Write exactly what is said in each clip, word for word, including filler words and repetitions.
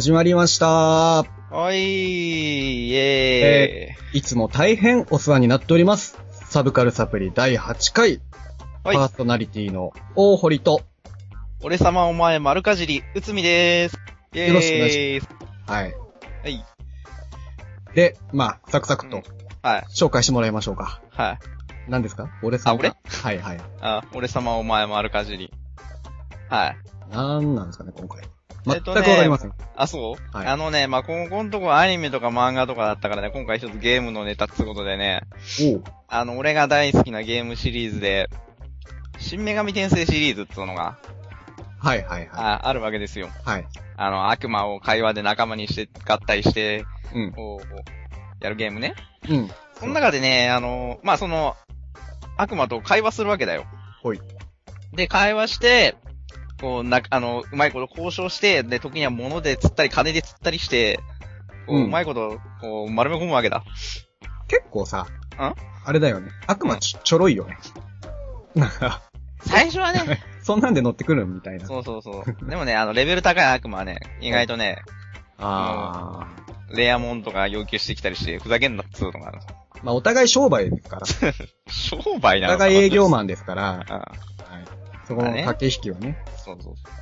始まりました。はーい、イェーイ、 えー。いつも大変お世話になっております。サブカルサプリだいはちかい。 はい、 パーソナリティの大堀と、 俺様お前丸かじり、うつみでーす。イェーイ。 よろしくお願いします。はい。 はい。 で、まあ、サクサクと、うん、 はい。 紹介してもらいましょうか。 はい。 何ですか？俺様。 あ、俺？ はいはい。 あ、俺様お前丸かじり。はい。 なんなんですかね、今回。全くわかりません。えっとね、 あ、そう、 はい、 あのね、まあ、ここのとこアニメとか漫画とかだったからね、今回一つゲームのネタってことでね。 おう。 あの、俺が大好きなゲームシリーズで、新女神転生シリーズっていうのが、 はいはいはい。 あ、あるわけですよ。 はい。 あの、悪魔を会話で仲間にして、合体して、 うん。 こう、やるゲームね。 うん。 その中でね、あの、まあ、その、悪魔と会話するわけだよ。 ほい。 で、会話して、こう、な、あの、うまいこと交渉して、で、時には物で釣ったり、金で釣ったりして、こう、うん、うまいこと、こう、丸め込むわけだ。 結構さ、 んあれだよね。悪魔ちょ、ちょろいよね。なんか。 最初はね。 そんなんで乗ってくるみたいな。 そうそうそう。でもね、あの、レベル高い悪魔はね、意外とね、 あー。レアモンとか要求してきたりして、ふざけんなっつうのがある。 まあ、お互い商売ですから。 商売なのかな。 お互い営業マンですから。 ああ、 はい。そこの駆け引きはね。 そうそうそう。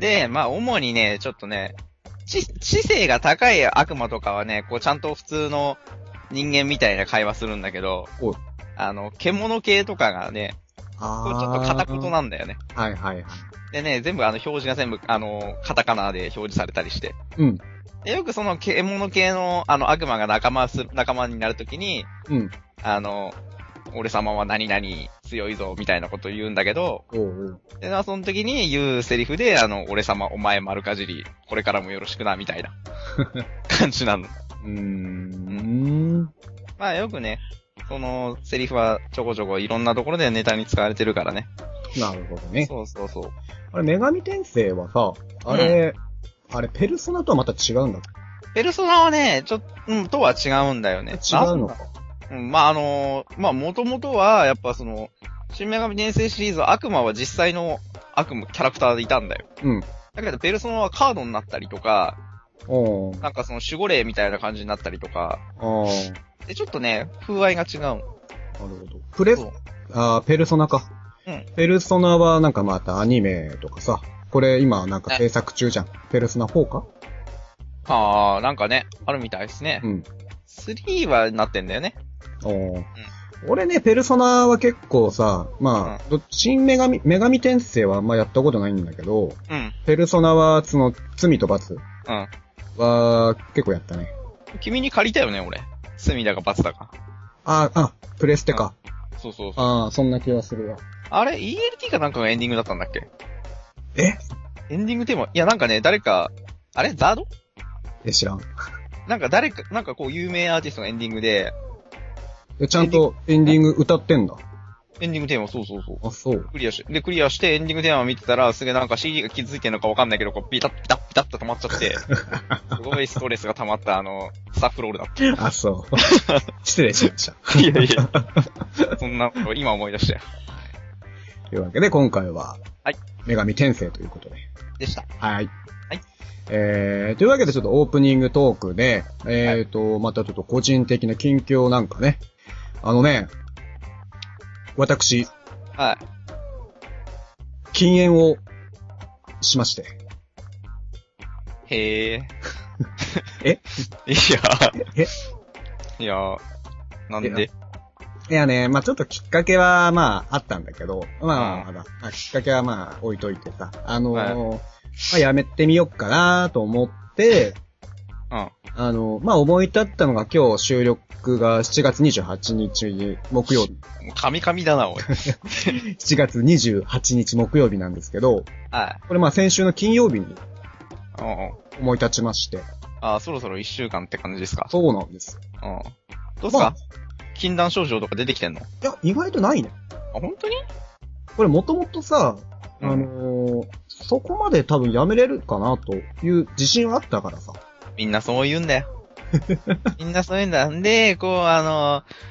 で、まあ、主にね、ちょっとね、知、知性が高い悪魔とかはね、こう、ちゃんと普通の人間みたいな会話するんだけど、あの、獣系とかがね、 あこうちょっと片言なんだよね。 はいはいはい。 でね、全部あの、表示が全部、あの、カタカナで表示されたりして。 うん。 で、よくその獣系の、あの、悪魔が仲間する、仲間になるときに、 うん。 あの、俺様は何々強いぞ、みたいなことを言うんだけど、 おうおう。 で、その時に言うセリフで、あの、俺様お前丸かじり、これからもよろしくな、みたいな感じなの。 うーん。 まあよくね、そのセリフはちょこちょこいろんなところでネタに使われてるからね。 なるほどね。 そうそうそう。 あれ、女神転生はさ、あれ、うん、あれ、ペルソナとはまた違うんだっけ？ ペルソナはね、ちょっと、うん、とは違うんだよね。 違うのか。 うん、まあ、あのー、まあ、もともとは、やっぱその、新女神転生シリーズは悪魔は実際の悪魔、キャラクターでいたんだよ。 うん。 だけど、ペルソナはカードになったりとか、 おなんかその守護霊みたいな感じになったりとか、 あで、ちょっとね、風合いが違う。なるほど。プレス、あペルソナか。 うん。 ペルソナはなんかまたアニメとかさ、これ今なんか制作中じゃん。ペルソナフォーか？ ああ、なんかね、あるみたいですね。 うん。 スリーはなってんだよね。 おー。うん、俺ね、ペルソナは結構さ、まあ、うん、新女神、女神転生はあんまやったことないんだけど、 うん。 ペルソナは、その、罪と罰うん。 は、結構やったね。 君に借りたよね、俺。罪だか罰だか。 ああ、あ、プレステか。 うん、そうそうそう。 ああ、そんな気がするわ。 あれ イーエルティー かなんかがエンディングだったんだっけ？ え？ エンディングテーマ、いやなんかね、誰か、あれザード？ え、知らん。 なんか誰か、なんかこう有名アーティストがエンディングで、 え、ちゃんとエンディング歌ってんだ。 エンディングテーマ、そうそうそう。 あ、そう。 クリアして。で、クリアしてエンディングテーマを見てたら、すげえなんか シーディー が気づいてんのかわかんないけど、こう、ピタッピタッピタッと止まっちゃって、すごいストレスが溜まった、あの、スタッフロールだった。 あ、そう。失礼しました。 いやいや。そんなこと、今思い出したよ。 というわけで、今回は、 はい。 女神転生ということで。 でした。 はい。 はい。 えー、というわけでちょっとオープニングトークで、えーと、はい、またちょっと個人的な近況なんかね。あのね、私、 はい。 禁煙をしまして。 へえ。 えいや。 えいや、なんでいやね、まあちょっときっかけは、まああったんだけど、まあ、うん、まあ、きっかけはまあ置いといてさ、あのー、はい、まあやめてみよっかなと思って、 うん。 あの、まあ思い立ったのが今日収録がしちがつにじゅうはちにち木曜日。 カミカミだな、おい。 しちがつにじゅうはちにち木曜日なんですけど、 はい。 これまあ先週の金曜日に思い立ちまして。 うんうん、ああ、そろそろいっしゅうかんって感じですか？ そうなんです。 うん。どうすか、まあ、禁断症状とか出てきてんの？いや、意外とないね。 あ、本当に？ これもともとさ、あのーうん、そこまで多分やめれるかなという自信はあったからさ。 みんなそう言うんだよ。みんなそう言うんだ。んで、こう、あのー、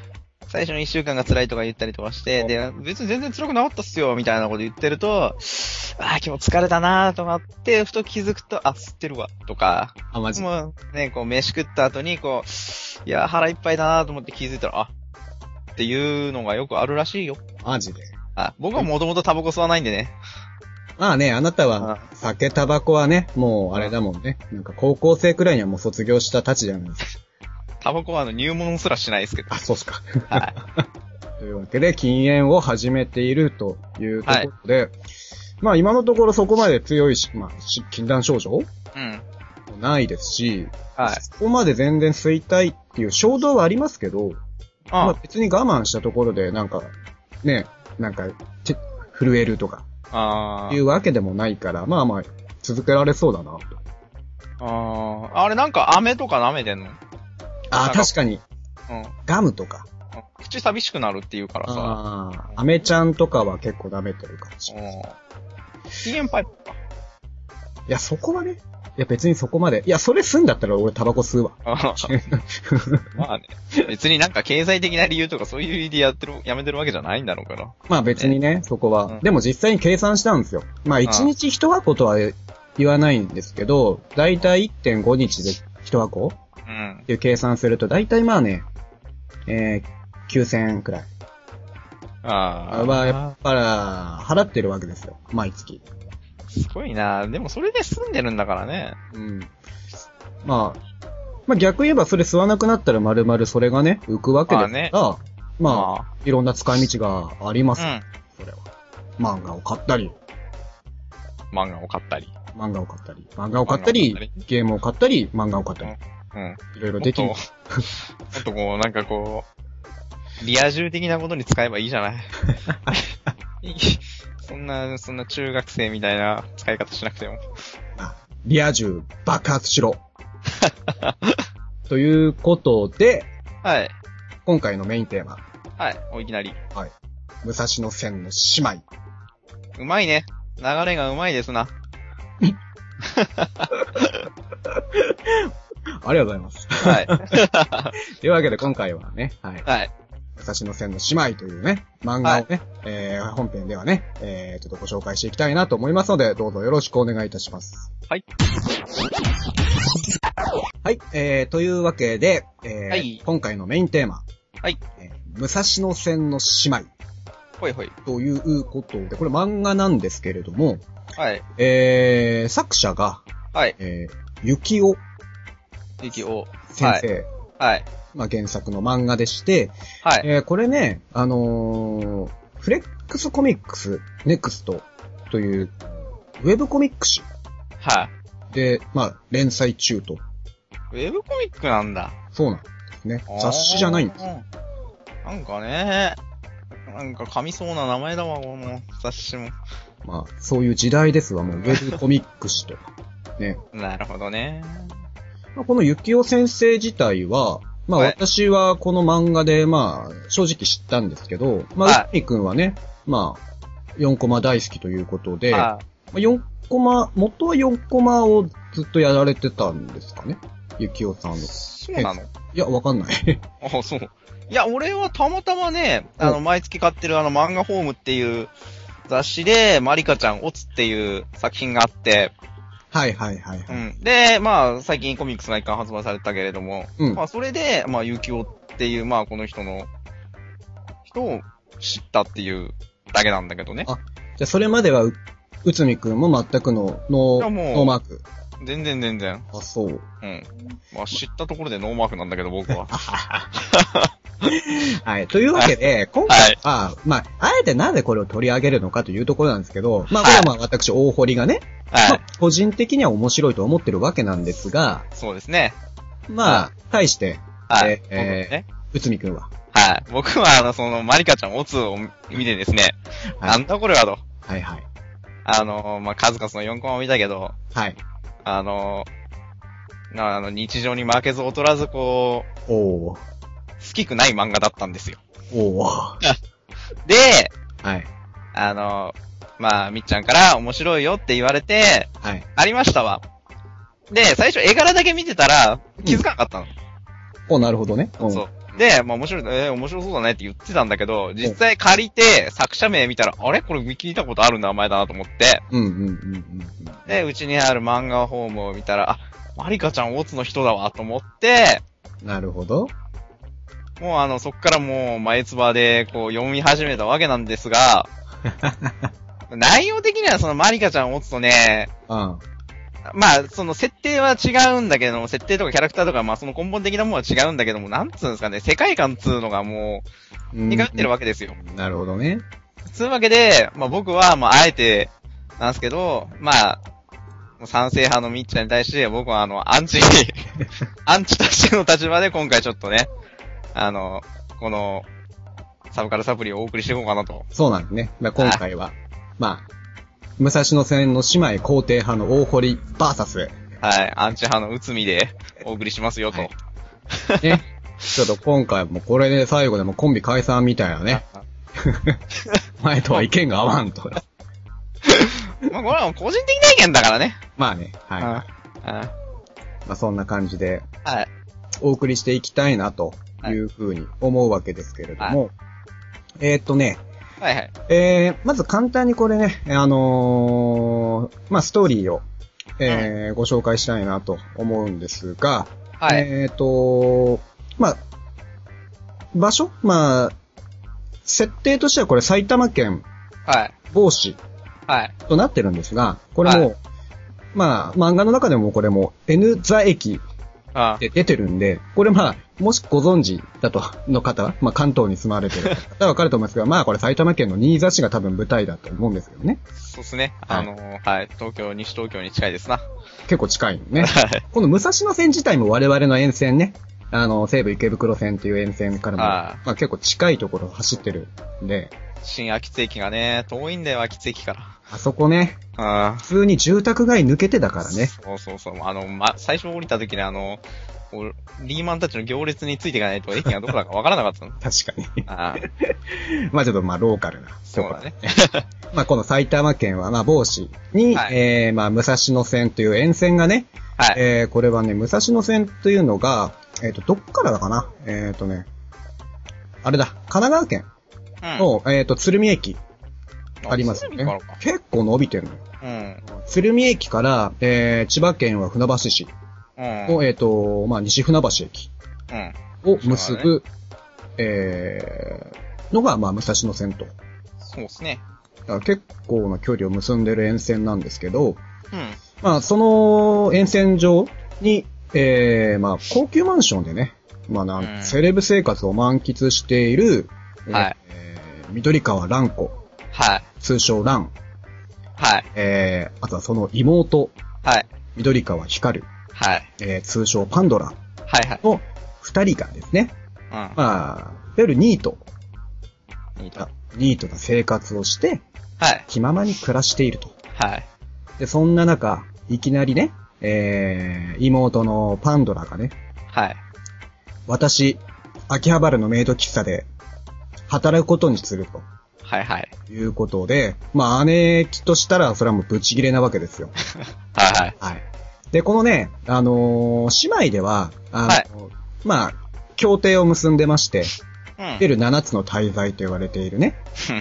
最初の一週間が辛いとか言ったりとかして、で、別に全然辛くなかったっすよ、みたいなこと言ってると、ああ、今日疲れたなーとかって、ふと気づくと、あ、吸ってるわ、とか。 あ、マジもうね、こう、飯食った後に、こう、いや、腹いっぱいだなーと思って気づいたら、あ、っていうのがよくあるらしいよ。 マジで。 あ、僕はもともとタバコ吸わないんでね。 まあね、あなたは、酒、タバコはね、もうあれだもんね。なんか高校生くらいにはもう卒業したたちじゃないですか。 タバコはあの入門すらしないですけど。 あ、そうっすか。 はい。 というわけで、禁煙を始めているというところで、はい、まあ今のところそこまで強いし、まあ、禁断症状うん。ないですし、はい。そこまで全然吸いたいっていう衝動はありますけど、ああまあ別に我慢したところでなんか、ね、なんか、震えるとか、ああ。いうわけでもないから、まあまあ、続けられそうだなと。 ああ、あれなんか飴とか舐めてんの？ ああ、確かに。うん。ガムとか。 口寂しくなるって言うからさ。 ああ、アメちゃんとかは結構舐めてるかもしれない。 禁煙パイプか。 いや、そこはね。いや、別にそこまで。いや、それ済んだったら俺タバコ吸うわ。 まあね。別になんか経済的な理由とかそういう理由でやってる、やめてるわけじゃないんだろうから。 まあ別にね、ねそこは、うん。でも実際に計算したんですよ。まあ一日一箱とは言わないんですけど、だいたい いってんご 日で一箱うん。っていう計算すると、だいたいまあね、えー、きゅうせんえんくらい。ああ。まあ、やっぱり、払ってるわけですよ。毎月。 すごいな。でもそれで済んでるんだからね。 うん。まあ、まあ逆言えばそれ吸わなくなったら丸々それがね、浮くわけですから、まあ、ね、まあ、まあ、いろんな使い道があります。うん。それは。漫画を買ったり。 漫画を買ったり。 漫画を買ったり。漫画を買ったり、ゲームを買ったり、漫画を買ったり。うん。うん、いろいろできる。 あとこう、なんかこう、リア充的なことに使えばいいじゃない。そんな、そんな中学生みたいな使い方しなくても。 あ、リア充爆発しろ。ということで、はい。今回のメインテーマ。 はい。おいきなり。 はい。武蔵野線の姉妹。 うまいね。流れがうまいですな。 ありがとうございます。はい。というわけで今回はね、はい。はい。武蔵野線の姉妹というね、漫画をね、はい、えー、本編ではね、えー、ちょっとご紹介していきたいなと思いますので、どうぞよろしくお願いいたします。はい。はい、えー、というわけで、えー、はい、今回のメインテーマ。はい。えー、武蔵野線の姉妹。 ほいほい。 ということで、これ漫画なんですけれども、 はい。 えー、作者が、はい。えー、ゆきお。 ゆきお。 先生。 はい。はい、 まあ、原作の漫画でして、はい。えー、これね、あのー、フレックスコミックスネクストという、ウェブコミック誌。 はい。 で、まあ、連載中と。 ウェブコミックなんだ。 そうなんですね。雑誌じゃないんです。 なんかね、なんか噛みそうな名前だわ、この雑誌も。 まあ、そういう時代ですわ、もう、ウェブコミック誌とか。ね。 なるほどね。 まあ、このゆきお先生自体は、まあ、はい、私はこの漫画で、まあ、正直知ったんですけど、まあ、うみくんはね、まあ、よんコマ大好きということで、はい、まあ、よんコマ、元はよんコマをずっとやられてたんですかね、ゆきおさんの。 そうなの？ いや、わかんない。 あ、そう。いや、俺はたまたまね、あの、毎月買ってるあの、漫画ホームっていう雑誌で、マリカちゃんオツっていう作品があって、 はいはいはい、はい。 うん。で、まあ、最近コミックスが一巻発売されたけれども、うん、まあ、それで、まあ、ゆきおっていう、まあ、この人の、人を知ったっていうだけなんだけどね。 あ、じゃあそれまではう、うつみくんも全くのノー、ノーマーク。 全然全然。 あ、そう。 うん。まあ、知ったところでノーマークなんだけど、僕は。 はい。というわけで、はい、今回は、はい、まあ、あえてなぜこれを取り上げるのかというところなんですけど、まあ、これはまあ、私、大堀がね、はい、まあ、個人的には面白いと思ってるわけなんですが、 そうですね。 まあ、対して、はい、えー、ね、うつみくんは。 はい。僕は、あの、その、マリカちゃんオツを見てですね、はい、なんだこれはと。 はいはい。 あの、まあ、数々のよんコマを見たけど、はい。あの、あの、日常に負けず劣らず、こう、おー。好きくない漫画だったんですよ。 おー。 で、はい。あの、まあ、みっちゃんから面白いよって言われて、はい。ありましたわ。で、最初絵柄だけ見てたら気づかなかったの。 うん、お、なるほどね。 そう。 で、まあ面白い、えー、面白そうだねって言ってたんだけど、実際借りて作者名見たら、あれこれ聞いたことある名前だなと思って。 うんうんうんうん。 で、うちにある漫画ホームを見たら、あ、マリカちゃんオツの人だわと思って、 なるほど。 もうあの、そっからもう前つばでこう読み始めたわけなんですが、内容的にはそのマリカちゃんオツとね、 うん。 まあ、その設定は違うんだけども、設定とかキャラクターとか、まあその根本的なものは違うんだけども、なんつうんですかね、世界観つうのがもう、似通ってるわけですよ。 なるほどね。 つうわけで、まあ僕は、まああえて、なんですけど、まあ、賛成派のみっちゃんに対して、僕はあの、アンチ、アンチとしての立場で今回ちょっとね、あの、この、サブカルサプリをお送りしていこうかなと。 そうなんですね。まあ、今回は、まあ、武蔵野線の姉妹肯定派の大堀バーサス。 はい、アンチ派の内海でお送りしますよと。はい、 ね。ちょっと今回もこれで最後でもコンビ解散みたいなね。前とは意見が合わんと。 まあこれは個人的な意見だからね。 まあね、はい。ああまあそんな感じで、 はい。 お送りしていきたいなというふうに思うわけですけれども、はい、えー、っとね、 はいはい。 えー、まず簡単にこれね、あのー、まあストーリーを、えーうん、ご紹介したいなと思うんですが、 はい。 えー、っと、まあ、場所まあ、設定としてはこれ埼玉県、 はい。 某市、 はい。 となってるんですが、これも、はい、まあ、漫画の中でもこれも N 座駅で出てるんで、これまあ、もしご存知だと、の方、まあ関東に住まれてる方はわかると思いますが、まあこれ埼玉県の新座市が多分舞台だと思うんですけどね。 そうですね。あのー、はい、東京、西東京に近いですな。 結構近いのね。はい。この武蔵野線自体も我々の沿線ね、あの、西武池袋線っていう沿線からも、まあ結構近いところを走ってるんで。 新秋津駅がね、遠いんだよ、秋津駅から。 あそこね。 あ普通に住宅街抜けてだからね。 そうそうそう。あの、ま、最初降りた時にあの、リーマンたちの行列についていかないと駅がどこだかわからなかったの。 確かに。 あまあちょっとまあローカルな。 そうだね。 まあこの埼玉県はまあ某市に、はい、えー、まあ武蔵野線という沿線がね、はい、えー、これはね、武蔵野線というのが、えっ、ー、と、どっからだかなえっ、ー、とね、あれだ、神奈川県の、うん、えっ、ー、と、鶴見駅。ありますよね。結構伸びてるのよ。 うん。 鶴見駅から、えー、千葉県は船橋市の、うん、えっ、ー、と、まあ、西船橋駅を結ぶ、うん、えー、のが、まあ、武蔵野線と。 そうですね。 だから結構な距離を結んでる沿線なんですけど、 うん。 まあ、その沿線上に、えー、まあ、高級マンションでね、まあなん、うん、セレブ生活を満喫している、 はい。 えー、緑川蘭子。 はい。 通称蘭。 はい。 えー、あとはその妹。 はい。 緑川光。 はい。 えー、通称パンドラ。 はいはい。 の二人がですね。 うん。まあ、いわゆるニート。 ニート。 ニートな生活をして、 はい。 気ままに暮らしていると。 はい。 で、そんな中、いきなりね、えー、妹のパンドラがね。 はい。 私、秋葉原のメイド喫茶で、働くことにすると。 はいはい。 いうことで、まあ姉貴としたらそれはもうブチギレなわけですよ。 はいはい。 はい。で、このね、あのー、姉妹では、あのーはい、まあ、協定を結んでまして、うん、いわゆる七つの大罪と言われているね。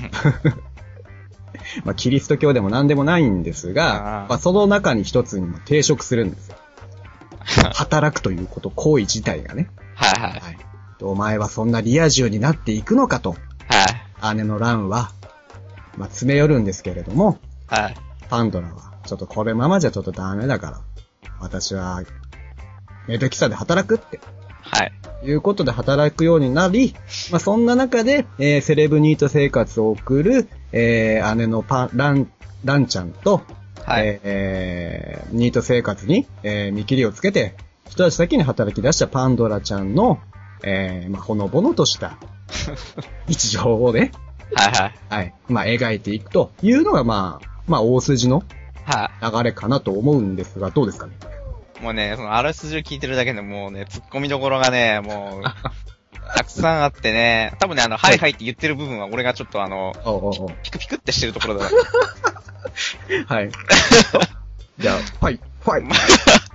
まあ、キリスト教でも何でもないんですが、あまあ、その中に一つにも抵触するんですよ。働くということ、行為自体がね。 はいはい。はい、 お前はそんなリア充になっていくのかと。 はい。 姉のランは、まあ、詰め寄るんですけれども、 はい。 パンドラは、ちょっとこれままじゃちょっとダメだから、私は、メイド喫茶で働くって。 はい。 いうことで働くようになり、まあ、そんな中で、えー、セレブニート生活を送る、えー、姉のパン、ラン、ランちゃんと、 はい。 えー、ニート生活に、えー、見切りをつけて、一足先に働き出したパンドラちゃんの、えー、まあ、ほのぼのとした日常をね、 はいはい。 はい。まあ、描いていくというのが、まあ、まあ、大筋の流れかなと思うんですが、どうですかね。 もうね、そのあらすじを聞いてるだけでもうね、突っ込みどころがね、もう、たくさんあってね、多分ね、あの、はいはいって言ってる部分は俺がちょっとあの、 おうおうおうピクピクってしてるところだ。 はい。じゃあ、はい、はい。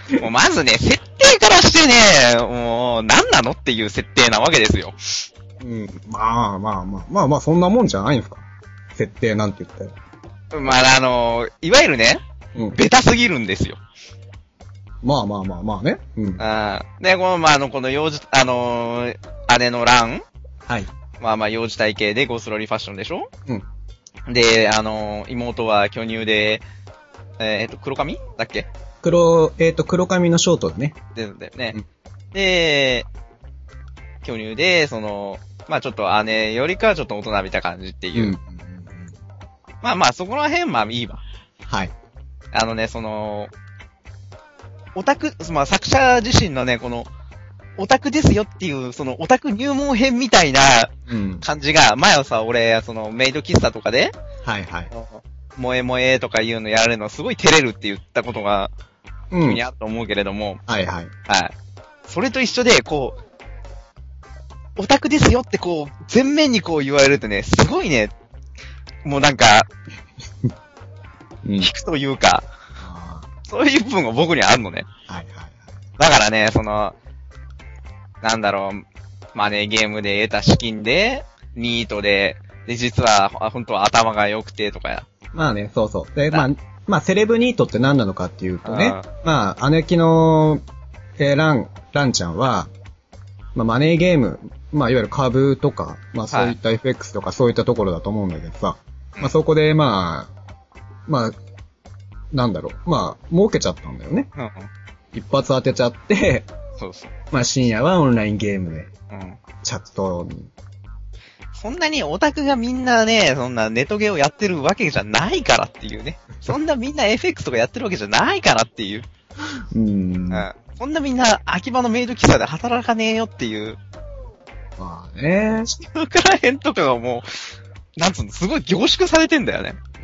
もうまずね、設定からしてね、もう、何なのっていう設定なわけですよ。 うん。まあまあまあ、まあまあそんなもんじゃないんですか。設定なんて言ったら。 まあ、あの、いわゆるね、うん、ベタすぎるんですよ。 まあまあまあまあね。 うん。あで、この、まあ、あの、この幼児、あのー、姉のラン。 はい。 まあまあ、幼児体型でゴースロリーファッションでしょ？ うん。 で、あのー、妹は巨乳で、えっ、ー、と、黒髪だっけ？ 黒、えっ、ー、と、黒髪のショートだね。 で、でね、うん。で、巨乳で、その、まあちょっと姉よりかはちょっと大人びた感じっていう。うん、まあまあ、そこら辺まあいいわ。 はい。 あのね、その、オタク、まあ作者自身のね、この、オタクですよっていう、そのオタク入門編みたいな感じが、うん、前はさ、俺、そのメイド喫茶とかで、 はいはい。 萌え萌えとかいうのやられるのすごい照れるって言ったことが、君にあると思うけれども、 うん、はいはい。 はい。それと一緒で、こう、オタクですよってこう、全面にこう言われるとね、すごいね、もうなんか、うん、引くというか、そういう部分が僕にはあるのね。 はいはいはい。 だからね、その、なんだろう、マネーゲームで得た資金で、ニートで、で、実は、本当は頭が良くてとかや。 まあね、そうそう。で、まあ、まあ、セレブニートって何なのかっていうとね、まあ、姉貴の、えー、ラン、ランちゃんは、まあ、マネーゲーム、まあ、いわゆる株とか、まあ、そういった エフエックス とかそういったところだと思うんだけどさ、はい、まあ、そこで、まあ、まあ、なんだろう、まあ、儲けちゃったんだよね。うん、一発当てちゃって、 そうそう。 まあ、深夜はオンラインゲームで、うん、チャットに。 そんなにオタクがみんなね、そんなネトゲをやってるわけじゃないからっていうね。そんなみんな エフエックス とかやってるわけじゃないからっていう。 うーん。 うん。そんなみんな秋葉のメイド喫茶で働かねえよっていう。 まあね。 そこら辺とかがもう、なんつうの、すごい凝縮されてんだよね。 うん。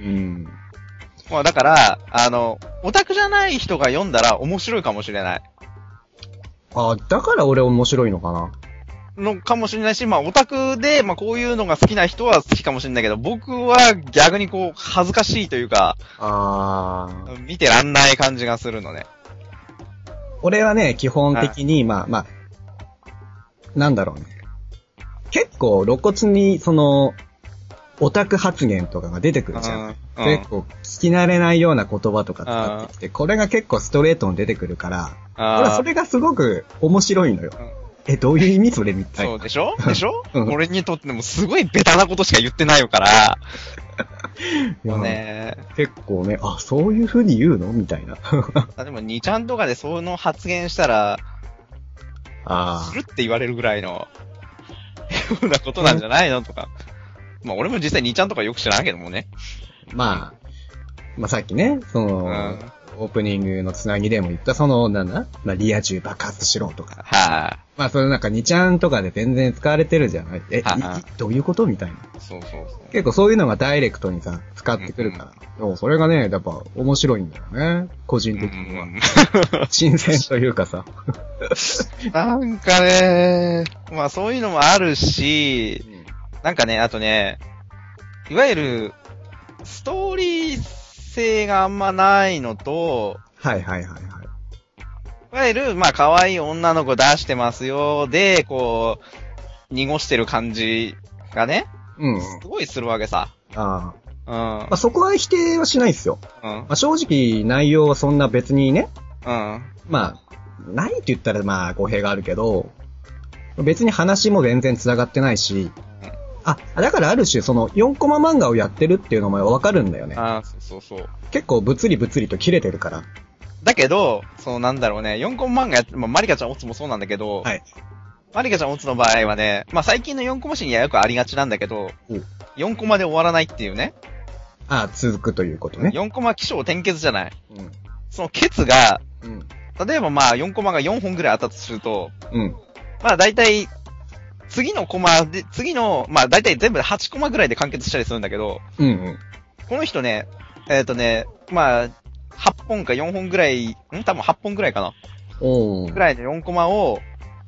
まあだから、あの、オタクじゃない人が読んだら面白いかもしれない。 あ、だから俺面白いのかな。 のかもしれないし、まあオタクで、まあこういうのが好きな人は好きかもしれないけど、僕は逆にこう、恥ずかしいというか、 あー見てらんない感じがするのね。 俺はね、基本的に、まあまあ、なんだろうね。結構露骨に、その、オタク発言とかが出てくるじゃん。うん、結構聞き慣れないような言葉とか使ってきて、これが結構ストレートに出てくるから、俺はそれがすごく面白いのよ。うん、え、どういう意味それみたいな。 そうでしょでしょ、うん、俺にとってもすごいベタなことしか言ってないよから。もうね、 結構ね、あ、そういう風に言うのみたいな。 でもにちゃんとかでその発言したら、 あするって言われるぐらいの、ようなことなんじゃないのとか。まあ俺も実際にちゃんとかよく知らんけどもね。 まあ、まあさっきね、その、うん、オープニングのつなぎでも言ったその、なんだまあリア充爆発しろとか。 はあ。 まあそれなんかにちゃんとかで全然使われてるじゃない。え、はあ、どういうことみたいな。 そうそうそう。 結構そういうのがダイレクトにさ、使ってくるから。うんうん、それがね、やっぱ面白いんだよね。個人的には。うんうん、新鮮というかさ。 なんかね、まあそういうのもあるし、うん、なんかね、あとね、いわゆる、ストーリー性があんまないのと、 はいはいはいはい。 いわゆる、まあ、可愛い女の子出してますよ、で、こう、濁してる感じがね、 うん。 すごいするわけさ。 ああ。うん。まあ、そこは否定はしないですよ。うん。まあ、正直、内容はそんな別にね。 うん。 まあ、ないって言ったらまあ、語弊があるけど、別に話も全然繋がってないし、あ、だからある種、その、よんコマ漫画をやってるっていうのもわかるんだよね。 ああ、そうそうそう。 結構、物理物理と切れてるから。 だけど、そのなんだろうね、よんコマ漫画やって、まあ、マリカちゃんオツもそうなんだけど、 はい。 マリカちゃんオツの場合はね、まあ、最近のよんコマ誌にはよくありがちなんだけど、よんコマで終わらないっていうね。 ああ、続くということね。 よんコマ起承転結じゃない。うん。そのケツが、うん。例えばまあ、よんコマがよんほんぐらいあったとすると、 うん。 まあ、だいたい、次のコマで、次の、まあ大体全部ではちコマぐらいで完結したりするんだけど、 うんうん。 この人ね、えっ、ー、とね、まあ、はっぽんかよんほんぐらい、ん多分はっぽんぐらいかな。 おー。 ぐらいのよんコマを、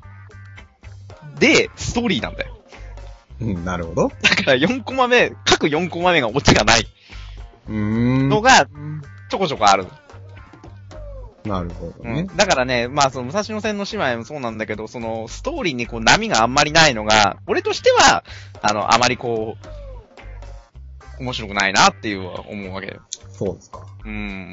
で、ストーリーなんだよ。 うん、なるほど。 だからよんコマ目、各よんコマ目がオチがない。 うーん。 のが、ちょこちょこある。 なるほどね。 うん。だからね、まあその武蔵野線の姉妹もそうなんだけど、そのストーリーにこう波があんまりないのが、俺としては、あの、あまりこう、面白くないなっていう思うわけよ。 そうですか。 うん。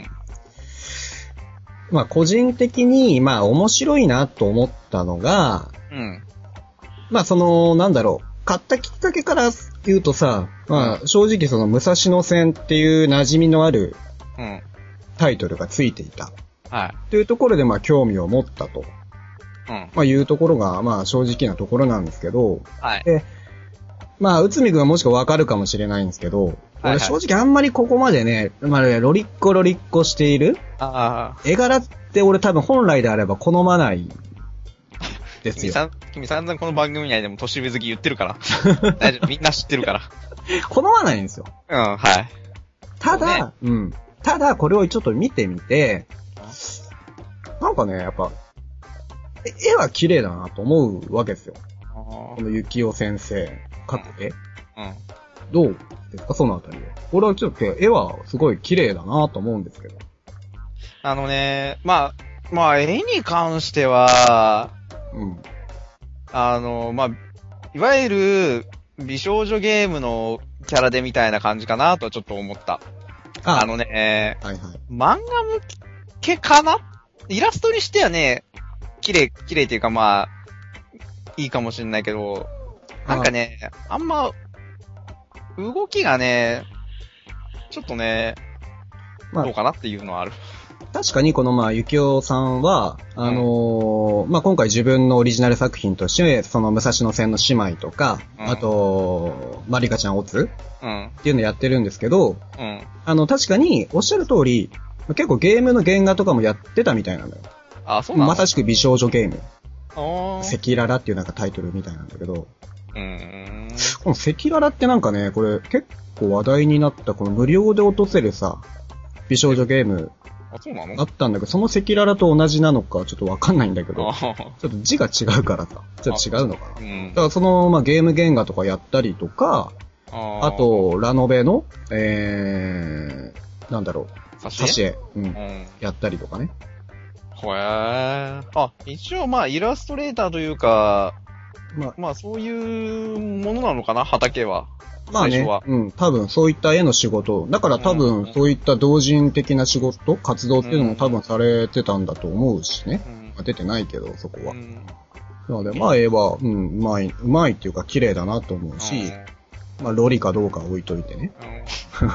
まあ個人的に、まあ面白いなと思ったのが、 うん。 まあその、なんだろう、買ったきっかけから言うとさ、まあ正直その武蔵野線っていう馴染みのあるタイトルがついていた。 はい。 というところでまあ興味を持ったと。 うん。 まあいうところがまあ正直なところなんですけど、 はい。 で、まあ内海くんはもしかわかるかもしれないんですけど、 はいはい、 俺正直あんまりここまでね、まあロリッコロリッコしているあ絵柄って俺多分本来であれば好まないですよ。 君さん、君さんざんこの番組内でも都市部好き言ってるから。大丈夫、みんな知ってるから。 好まないんですよ。 うん、はい。 ただ、うね、うん。ただこれをちょっと見てみて、なんかね、やっぱ、絵は綺麗だなと思うわけですよ。このゆきお先生、描く絵。 うん。うん、 どうですか、そのあたりは。俺はちょっと絵はすごい綺麗だなと思うんですけど。 あのね、まあ、まあ絵に関しては、 うん。 あの、まあ、いわゆる美少女ゲームのキャラでみたいな感じかなとちょっと思った。あ, あのね、 はいはい、 漫画向けかな？イラストにしてはね、綺麗、綺麗っていうかまあ、いいかもしれないけど、なんかね、あんま、動きがね、ちょっとね、まあ、どうかなっていうのはある。 確かにこのまあ、ゆきおさんは、あのー、うん、まあ、今回自分のオリジナル作品として、その武蔵野線の姉妹とか、うん、あと、まりかちゃんオツ、うん、っていうのやってるんですけど、うん、あの、確かにおっしゃる通り、結構ゲームの原画とかもやってたみたいなんだよ。 あ、そうなの？ まさしく美少女ゲーム。 赤裸々っていうなんかタイトルみたいなんだけど、 うーん、 この赤裸々ってなんかね、これ結構話題になったこの無料で落とせるさ、美少女ゲーム、 あ、そうなの？ あったんだけど、その赤裸々と同じなのかちょっとわかんないんだけど、ちょっと字が違うからさ、ちょっと違うのかな。うん、だからその、まあ、ゲーム原画とかやったりとか、あ, あと、ラノベの、えー、なんだろう、挿絵、うん、うん、やったりとかね。 へー。あ、一応まあイラストレーターというか、まあ、まあそういうものなのかな、畑は。 まあね、 はうん、多分そういった絵の仕事、だから多分そういった同人的な仕事、活動っていうのも多分されてたんだと思うしね。うん、まあ、出てないけど、そこは。うん、なので、まあ絵は、うん、うまい、うまいっていうか綺麗だなと思うし、うん、まあロリかどうか置いといてね。 うん、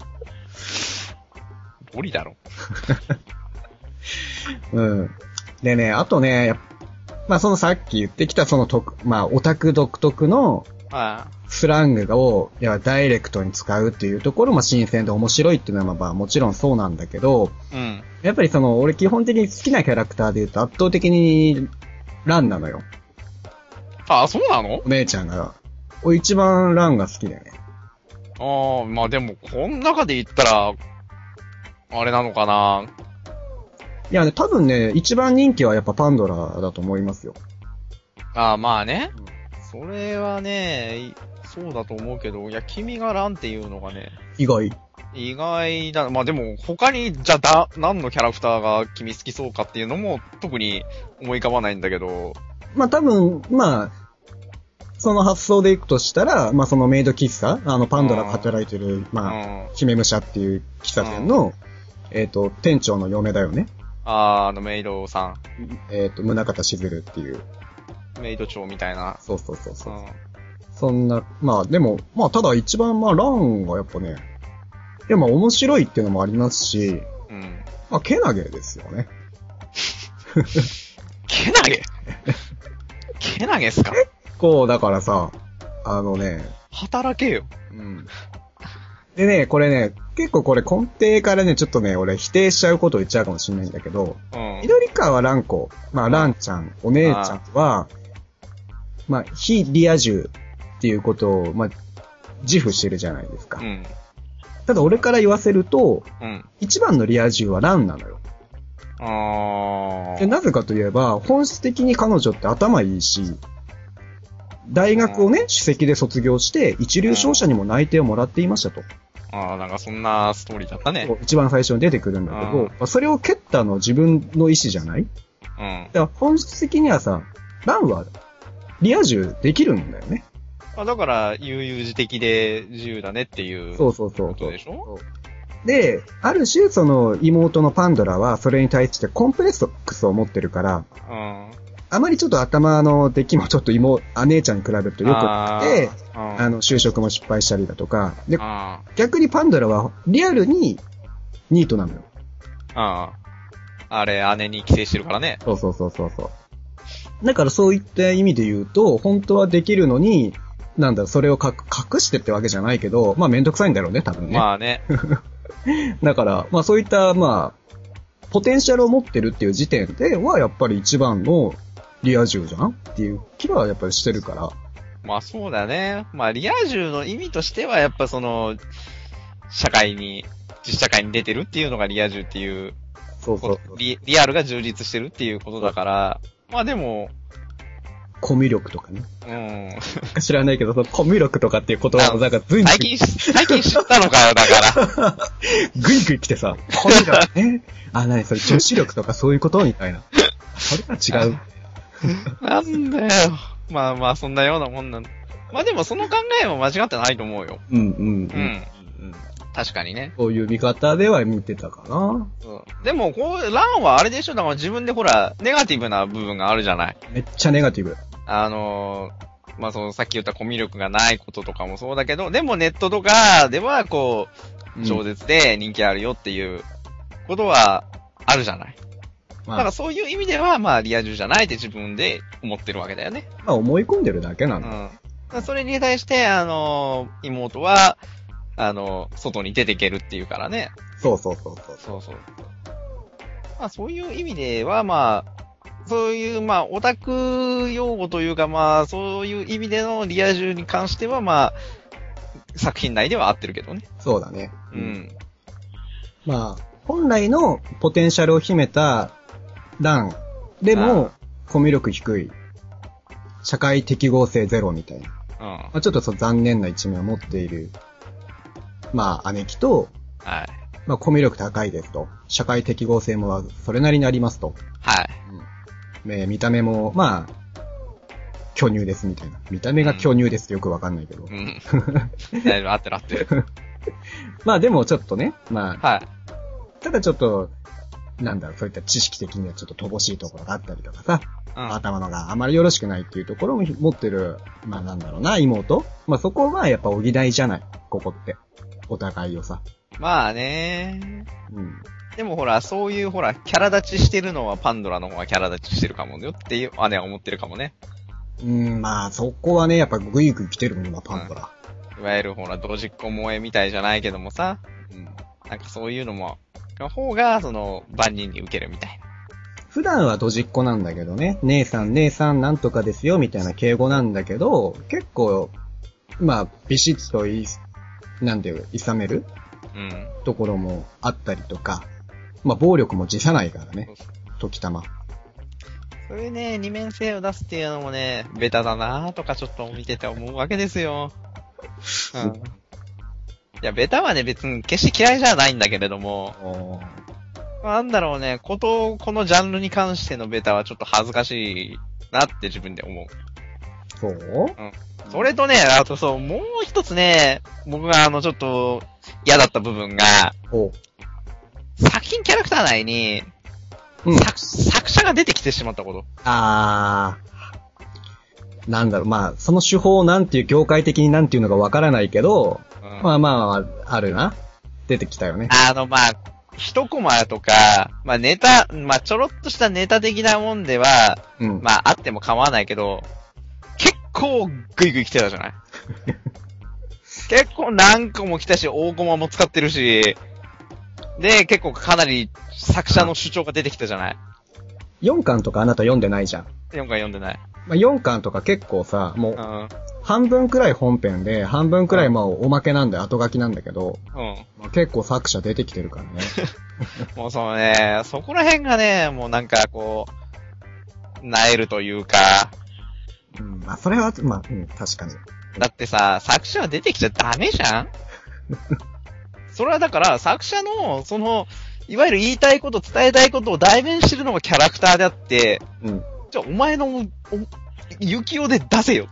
ロリだろ。 うん。でね、あとね、まあそのさっき言ってきたそのと、まあオタク独特のスラングをいやダイレクトに使うっていうところも新鮮で面白いっていうのはまあもちろんそうなんだけど、うん、やっぱりその俺基本的に好きなキャラクターで言うと圧倒的にランなのよ。 ああ、そうなの？ お姉ちゃんが。俺一番ランが好きだよね。 ああ、まあでもこの中で言ったら、あれなのかな。 いやね、多分ね、一番人気はやっぱパンドラだと思いますよ。 ああ、まあね。うん、それはね、そうだと思うけど、いや、君がランっていうのがね。 意外。 意外だ。まあでも、他に、じゃあだ、何のキャラクターが君好きそうかっていうのも、特に思い浮かばないんだけど。 まあ多分、まあ、その発想でいくとしたら、まあそのメイド喫茶、あのパンドラが働いてる、まあ、姫武者っていう喫茶店の、えっと、店長の嫁だよね。 あー、あのメイドさん。 えっと、宗像しずるっていう。 メイド長みたいな。 そうそうそうそう。うん、そんな、まあでも、まあただ一番まあランがやっぱね、いやまあ面白いっていうのもありますし、うん、まあけなげですよね。 けなげけなげっすか？ 結構だからさ、あのね。 働けよ。 うん。でね、これね、結構これ根底からね、ちょっとね、俺否定しちゃうことを言っちゃうかもしれないんだけど、うん、緑川蘭子、まあ、蘭ちゃん、お姉ちゃんは、まあ、非リア充っていうことを、まあ、自負してるじゃないですか。うん、ただ俺から言わせると、うん、一番のリア充は蘭なのよ。 あでなぜかといえば、本質的に彼女って頭いいし、大学をね、首席で卒業して、一流商社にも内定をもらっていましたと。 ああ、なんかそんなストーリーだったね。 一番最初に出てくるんだけど、うん、それを蹴ったの自分の意思じゃない？うん。だから本質的にはさ、ランはリア充できるんだよね。 あ、だから、悠々自適で自由だねっていう。 そうそうそう。 ことでしょ？ で、ある種、その、妹のパンドラは、それに対してコンプレックスを持ってるから、うん、あまりちょっと頭の出来もちょっと妹、姉ちゃんに比べると良くて、あ, あの、就職も失敗したりだとか、で、逆にパンドラは、リアルに、ニートなのよ。 ああ。あれ、姉に寄生してるからね。 そうそうそうそうそう。だからそういった意味で言うと、本当はできるのに、なんだ、それをか隠してってわけじゃないけど、まあめんどくさいんだろうね、多分ね。 まあね。 だから、まあそういった、まあ、ポテンシャルを持ってるっていう時点では、やっぱり一番のリア充じゃんっていう気はやっぱりしてるから。 まあそうだね。まあリア充の意味としては、やっぱその、社会に、実社会に出てるっていうのがリア充っていう。 そうそうそうリ。リアルが充実してるっていうことだから、まあでも、 コミュ力とかね。 うん。 知らないけど、そのコミュ力とかっていう言葉をなんかずい最近、最近知ったのかよ、だから。 ぐいぐい来てさ、コミュ力ね。あ、なにそれ女子力とかそういうことみたいな。それは違う。 なんだよ。まあまあ、そんなようなもんなんだ。まあでもその考えも間違ってないと思うよ。 うんうんうん。うんうん確かにね。 そういう見方では見てたかな。 うん、でも、こう、ランはあれでしょだから自分でほら、ネガティブな部分があるじゃない。 めっちゃネガティブ。 あのー、まあ、その、さっき言ったコミュ力がないこととかもそうだけど、でもネットとかでは、こう、超絶で人気あるよっていうことはあるじゃない。まあ、だからそういう意味では、まあ、リア充じゃないって自分で思ってるわけだよね。 まあ、思い込んでるだけなんだ。 うん。それに対して、あのー、妹は、あの、外に出ていけるっていうからね。 そうそうそうそう。 そうそう。まあそういう意味では、まあ、そういう、まあ、オタク用語というか、まあ、そういう意味でのリア充に関しては、まあ、作品内では合ってるけどね。 そうだね。 うん。うん、 まあ、本来のポテンシャルを秘めたランでも、コミュ力低い、社会適合性ゼロみたいな。うん。まあ、ちょっとそう残念な一面を持っている。まあ、姉貴と、 はい。 まあ、コミュ力高いですと。社会適合性もそれなりにありますと。 はい。 うん、見た目も、まあ、巨乳ですみたいな。見た目が巨乳ですってよくわかんないけど。うん。 大丈夫、合ってる合ってる。 まあでもちょっとね、まあ、はい。 ただちょっと、なんだろう、そういった知識的にはちょっと乏しいところがあったりとかさ、うん、頭のがあまりよろしくないっていうところも持ってる、まあなんだろうな、妹。まあそこはやっぱ補いじゃない、ここって。お互いをさ。 まあねー。うん。 でもほら、そういうほら、キャラ立ちしてるのはパンドラの方がキャラ立ちしてるかもよっていう姉は思ってるかもね。 うん、まあそこはね、やっぱグイグイ来てるもんな、パンドラ。 うん、いわゆるほら、ドジっ子萌えみたいじゃないけどもさ。うん。なんかそういうのも、の方が、その、万人に受けるみたいな。 普段はドジっ子なんだけどね、姉さん姉さんなんとかですよみたいな敬語なんだけど、結構、まあ、ビシッとい、なんていう、いさめるうん。ところもあったりとか、まあ、暴力も辞さないからね。時たま。 そういうね、二面性を出すっていうのもね、ベタだなぁとかちょっと見てて思うわけですよ。うん。いや、ベタはね、別に決して嫌いじゃないんだけれども、なんだろうね、こと、このジャンルに関してのベタはちょっと恥ずかしいなって自分で思う。 そう？ うん。それとね、あとそう、もう一つね、僕があの、ちょっと、嫌だった部分が、作品キャラクター内に、うん、作、作者が出てきてしまったこと。 あー。なんだろう、まあ、その手法なんていう、業界的になんていうのかわからないけど、うん、まあまあ、あるな。出てきたよね。 あの、まあ、一コマとか、まあネタ、まあちょろっとしたネタ的なもんでは、うん、まああっても構わないけど、結構グイグイ来てたじゃない結構何個も来たし、大コマも使ってるし、で、結構かなり作者の主張が出てきたじゃない。 よんかんとかあなた読んでないじゃん。 よんかん読んでない。 まあ、よんかんとか結構さ、もう、うん、半分くらい本編で、半分くらいまあおまけなんで後書きなんだけど、うんまあ、結構作者出てきてるからね。 もうそのね、そこら辺がね、もうなんかこう、萎えるというか。 うん、まあそれは、まあ、うん、確かに。 だってさ、作者は出てきちゃダメじゃんそれはだから、作者の、その、いわゆる言いたいこと、伝えたいことを代弁してるのがキャラクターであって、うん。じゃあ、お前の、お、ユキオで出せよ。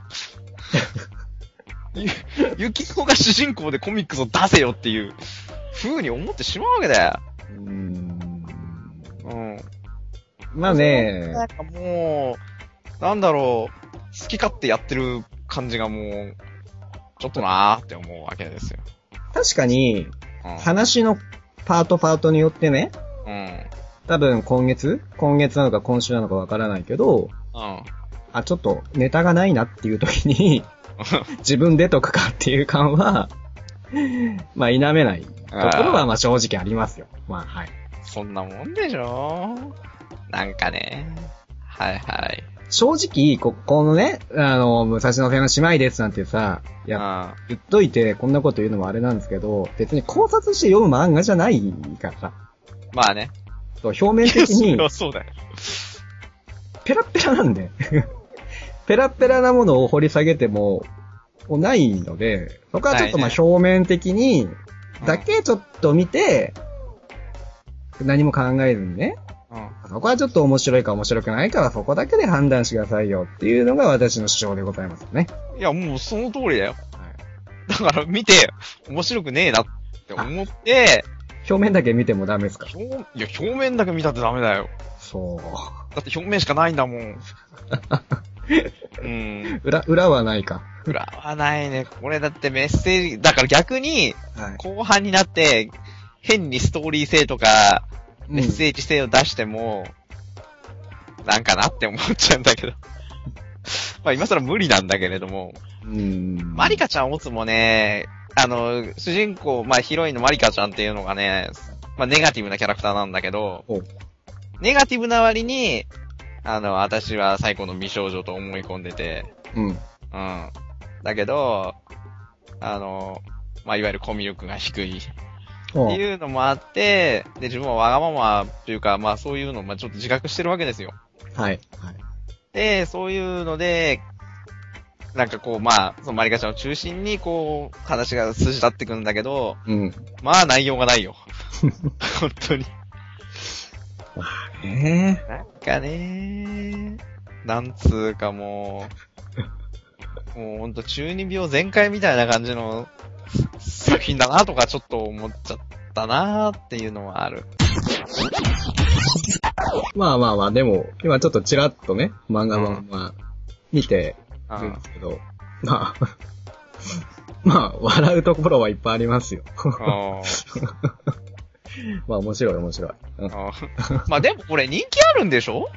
ユキオが主人公でコミックスを出せよっていう風に思ってしまうわけだよ。うーん。うん。 まあね。 なんかもう、なんだろう、好き勝手やってる感じがもう、ちょっとなーって思うわけですよ。 確かに、うん、話のパートパートによってね、うん。多分今月今月なのか今週なのかわからないけど、うん。あ、ちょっとネタがないなっていう時に、自分出とくかっていう感は、まあ否めないところはまあ正直ありますよ。まあはい。 そんなもんでしょなんかね。はいはい。 正直、こ、このね、あの、武蔵野線の姉妹ですなんてさ、いや、言っといてこんなこと言うのもあれなんですけど、別に考察して読む漫画じゃないからさ。 まあね。 そう、表面的に。 そうだよ。 ペラペラなんで。ペラペラなものを掘り下げても、もうないので、そこはちょっとまあ表面的に、だけちょっと見て、うん、何も考えずにね、うん、そこはちょっと面白いか面白くないかはそこだけで判断してくださいよっていうのが私の主張でございますね。 いや、もうその通りだよ。はい、だから見て、面白くねえなって思って、 表面だけ見てもダメですか？ 表、いや、表面だけ見たってダメだよ。 そう。 だって表面しかないんだもん。 うん。裏、裏はないか。 裏はないね。これだってメッセージ、だから逆に、後半になって、変にストーリー性とか、メッセージ性を出しても、うん、なんかなって思っちゃうんだけど。まあ今更無理なんだけれども。うん。マリカちゃんオツもね、あの、主人公、まあヒロインのマリカちゃんっていうのがね、まあネガティブなキャラクターなんだけど、ネガティブな割に、あの、私は最高の美少女と思い込んでて、うん。うん。だけど、あの、まあ、いわゆるコミュ力が低い。っていうのもあって、で、自分はわがままというか、まあそういうのを、まあちょっと自覚してるわけですよ。 はい。はい。 で、そういうので、なんかこう、まあ、そのマリカちゃんを中心に、こう、話が筋立ってくるんだけど、うん。まあ内容がないよ。本当に。 まあねなんかねなんつうかもう、もうほんと中二病全開みたいな感じの作品だなとかちょっと思っちゃったなーっていうのはある。 まあまあまあ、でも、今ちょっとチラッとね、漫画版は見てるんですけど、うん、まあ、まあ、笑うところはいっぱいありますよ。まあ面白い面白い。 まあでもこれ人気あるんでしょ？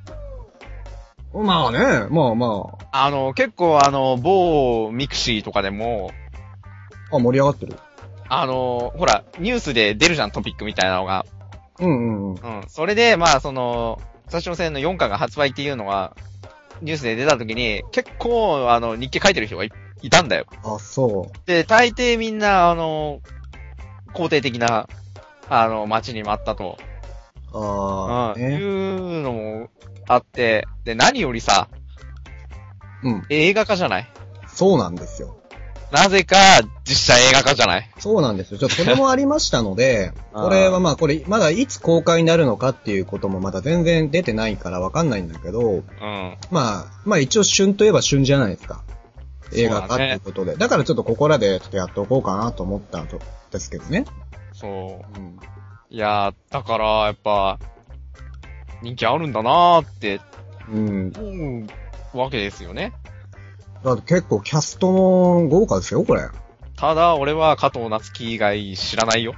まあね、まあまあ。あの、結構あの、某ミクシーとかでも、 あ、盛り上がってる。 あの、ほら、ニュースで出るじゃん、トピックみたいなのが。 うんうんうん。 うん。それで、まあその、武蔵野線のよんかんが発売っていうのは、ニュースで出た時に、結構あの、日記書いてる人が い, いたんだよ。 あ、そう。 で、大抵みんな、あの、肯定的な、あの、街に待ったと。 ああ、 うん。ね、いうのもあって、で、何よりさ、 うん。 映画化じゃない？ そうなんですよ。 なぜか、実写映画化じゃない？ そうなんですよ。ちょっとそれもありましたので、これはまあこれ、まだいつ公開になるのかっていうこともまだ全然出てないからわかんないんだけど、うん。まあ、まあ一応旬といえば旬じゃないですか。映画化っていうことで。だね、だからちょっとここらでちょっとやっておこうかなと思ったんですけどね。 そう。うん、いやー、だから、やっぱ、人気あるんだなーって、うん。思うわけですよね。 だって結構キャストも豪華ですよ、これ。 ただ、俺は加藤夏樹以外知らないよ。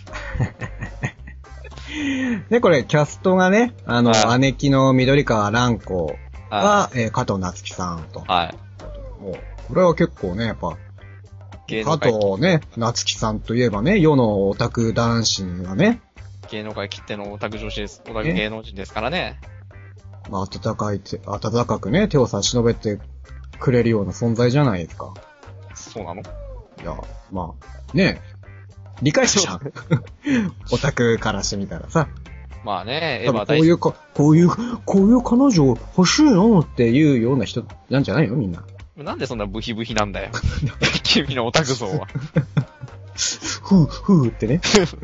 で、これ、キャストがね、あの、はい、姉貴の緑川蘭子は、はい、えー、加藤夏樹さんと。はい。もう、これは結構ね、やっぱ、加藤ね、夏樹さんといえばね、世のオタク男子がね。 芸能界きってのオタク女子です。オタク芸能人ですからね。 まあ、温かいて、温かくね、手を差し伸べてくれるような存在じゃないですか。 そうなの？ いや、まあ、ね、理解者じゃん。オタクからしてみたらさ。 まあね、 エヴァ大好き。こういうか、こういう、こういう彼女欲しいのっていうような人なんじゃないのみんな。 なんでそんなブヒブヒなんだよ。君のオタク層は。 ふう、ふうってね。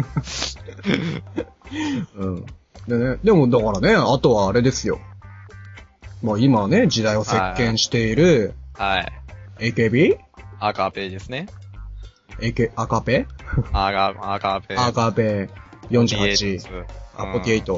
うん。でね、でもだからね、あとはあれですよ。まあ今ね、時代を席巻している、 はい。 エーケービー？ アカペですね。 エーケー、アカペアカ、アカペ。 アカペよんじゅうはち。あ、よんじゅうはち。うん。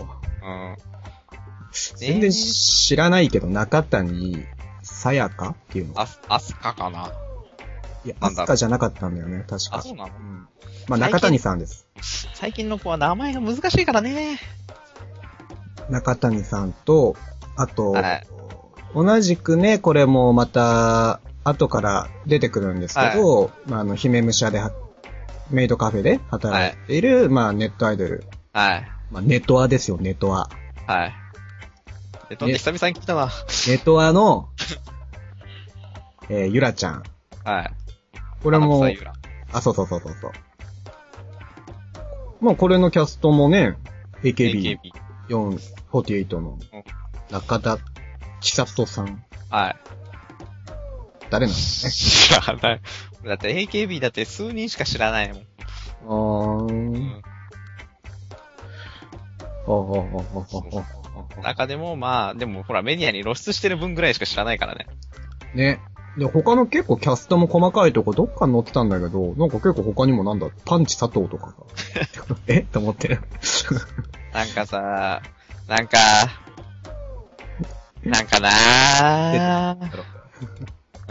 全然知らないけど、中谷さやかっていうの。 あ、アスカかな。 いや、アスカじゃなかったんだよね、確か。 あ、そうなの？うん。 まあ、中谷さんです。 最近の子は名前が難しいからね。 中谷さんと、あと、 はい、 同じくね、これもまた、後から出てくるんですけど、はい、まあ、あの、姫武者で、メイドカフェで働いている、はい、まあ、ネットアイドル。 はい。 まあ、ネトアですよ、ネトア。 はい。ネトアって久々に聞いたな。 ネトアの、えー、ゆらちゃん。 はい。 これも、あ、そうそうそうそうそう。まあ、これのキャストもね、エーケービーよんじゅうはち の中田千里さん。 はい。 誰なんですね。 知らない。だって エーケービー だって数人しか知らないもん。 あー。うん、ああ、ああ、 中でもまあ、でもほらメディアに露出してる分ぐらいしか知らないからね。 ね。で、他の結構キャストも細かいとこどっかに載ってたんだけど、なんか結構他にもなんだ、パンチ佐藤とかさ。えと思って。 なんかさ、なんか、なんかなぁ。うん。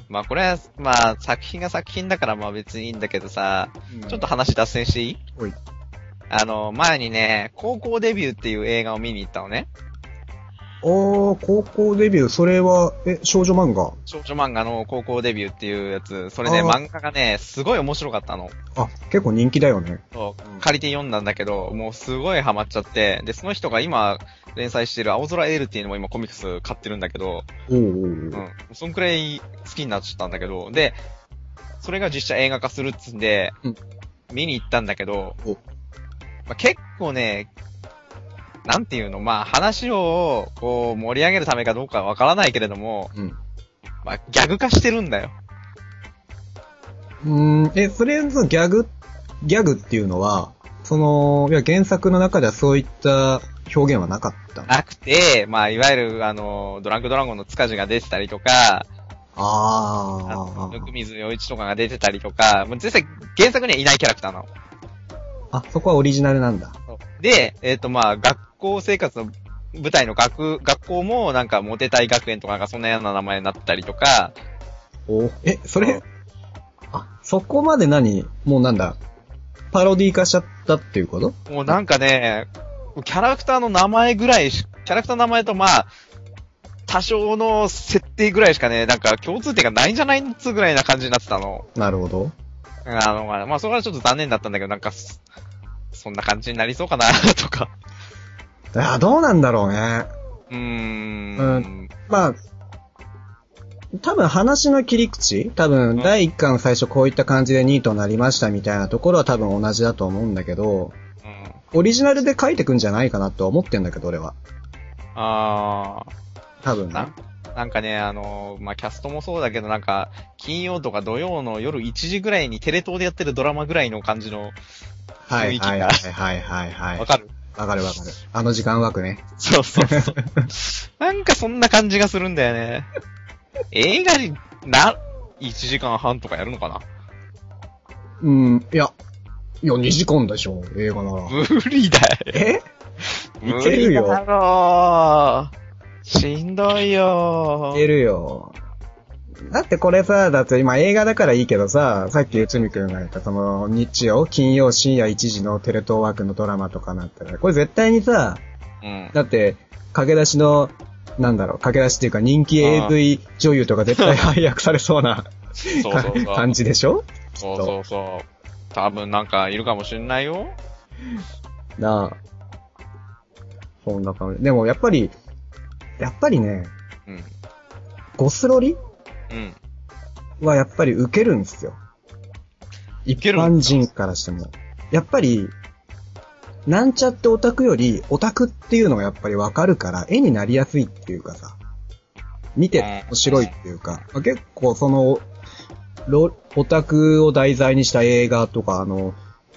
まあこれは、まあ作品が作品だからまあ別にいいんだけどさ、うん、ちょっと話脱線していい？ おい。 あの、前にね、高校デビューっていう映画を見に行ったのね。 あー、高校デビュー、それは、え、少女漫画？ 少女漫画の高校デビューっていうやつ、それね、漫画がね、すごい面白かったの。 あ、結構人気だよね。 そう、借りて読んだんだけど、もうすごいハマっちゃって、で、その人が今、連載してる青空エールっていうのも今コミックス買ってるんだけど、 おうおうおう、 うん。そんくらい好きになっちゃったんだけど、で、それが実写映画化するっつんで、うん、見に行ったんだけど、まあ、結構ね、なんていうの、まあ話をこう盛り上げるためかどうかはわからないけれども、うん、まあギャグ化してるんだよ。 うーん、え、それのギャグ、ギャグっていうのは、その、いや原作の中ではそういった表現はなかったの？ なくて、まあいわゆるあの、ドランクドラゴンの塚地が出てたりとか、 ああ。 ぬくみずよいちとかが出てたりとか、もう実際原作にはいないキャラクターなの。 あ、そこはオリジナルなんだ。 で、えっ、ー、とまあ学校生活の舞台の学、学校もなんかモテたい学園とかなんかそんなような名前になったりとか。 お、え、それ、あ、そこまで何もうなんだ、パロディ化しちゃったっていうこと？ もうなんかね、キャラクターの名前ぐらいし、キャラクターの名前とまあ、多少の設定ぐらいしかね、なんか共通点がないんじゃないっつうぐらいな感じになってたの。 なるほど。 あの、まあ、それはちょっと残念だったんだけど、なんか、そんな感じになりそうかな、とか。 いや、どうなんだろうね。 うーん。 うん。まあ、多分話の切り口多分、だいいっかん最初こういった感じでニートになりましたみたいなところは多分同じだと思うんだけど、うん、オリジナルで書いてくんじゃないかなとは思ってんだけど、俺は。 あー。多分な。なんかね、あのー、まあ、キャストもそうだけど、なんか、金曜とか土曜の夜いちじぐらいにテレ東でやってるドラマぐらいの感じの雰囲気が。 はいはいはいはいはい。 わかる？ わかるわかる。あの時間枠ね。 そうそうそう。なんかそんな感じがするんだよね。映画に、な、いちじかんはんとかやるのかな？ うん、いや、いや、にじかんでしょ、映画なら。 無理だよ。 え？いけるよ。 無理だろー。しんどいよー。 いけるよ。だってこれさ、だって今映画だからいいけどさ、さっき内海くんが言ったその日曜、金曜深夜いちじのテレ東枠のドラマとかなったら、これ絶対にさ、うん、だって、駆け出しの、なんだろう、駆け出しっていうか人気 エーブイ 女優とか絶対配役されそうなそうそうそう感じでしょ？ そうそうそう。多分なんかいるかもしんないよ。 なあ。そんな感じ。でもやっぱり、やっぱりね、うん、ゴスロリ、うん、はやっぱり受けるんですよ。一般人からしても。やっぱり、なんちゃってオタクより、オタクっていうのがやっぱりわかるから、絵になりやすいっていうかさ、見て面白いっていうか、まあ、結構その、オタクを題材にした映画とか、あの、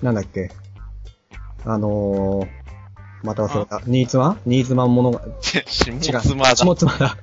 なんだっけ。あのー、また忘れた。新妻新妻物語。 下妻だ。 下妻だ。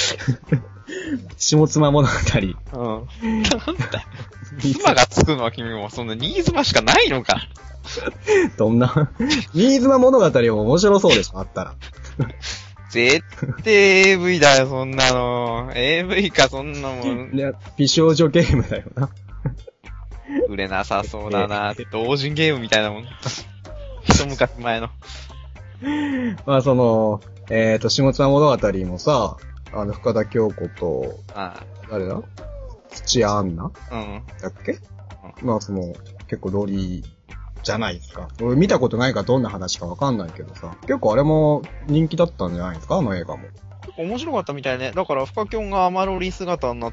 下妻物語。 うん。なんだ妻がつくのは君も、そんな新妻しかないのか。 どんな新妻物語も面白そうでしょ、あったら。 絶対 エーブイ だよ、そんなの。エーブイ か、そんなもん。 ね、美少女ゲームだよな。 売れなさそうだな。同人ゲームみたいなもん。一昔前の。 まあ、その、えっ、ー、と、下妻物語もさ、あの、深田恭子と、 ああ誰だ土屋アンナうん。 だっけ、うん、まあ、その、結構ロリじゃないですか。俺見たことないからどんな話かわかんないけどさ、結構あれも人気だったんじゃないですか、あの映画も。 結構面白かったみたいね。だから、深きょんがアマロリ姿になって、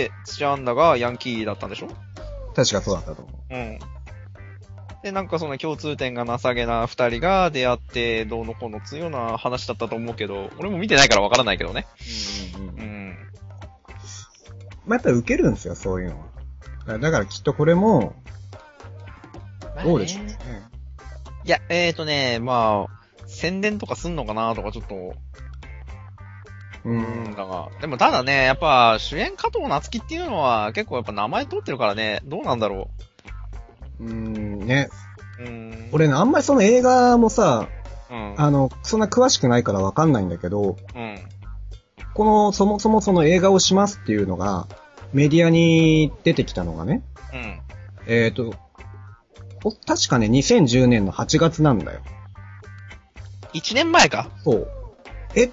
土屋アンナがヤンキーだったんでしょ？ 確かそうだったと思う。 うん。で、なんかその共通点が情けな二人が出会って、どうのこうのつうような話だったと思うけど、俺も見てないからわからないけどね。うんうんうん。うん。 まあ、やっぱり受けるんですよ、そういうのは。だからきっとこれも、どうでしょうね。 いや、えーとね、まあ、宣伝とかすんのかなとかちょっと、うん、だが、でもただね、やっぱ主演加藤夏樹っていうのは結構やっぱ名前通ってるからね、どうなんだろう。うーん、ね。 うん。 俺ね、あんまりその映画もさ、 うん、 あの、そんな詳しくないからわかんないんだけど、 うん。 この、そもそもその映画をしますっていうのが、メディアに出てきたのがね、 うん。 えーと、確かね、にせんじゅうねんのはちがつなんだよ。 いちねんまえか。 そう。えって、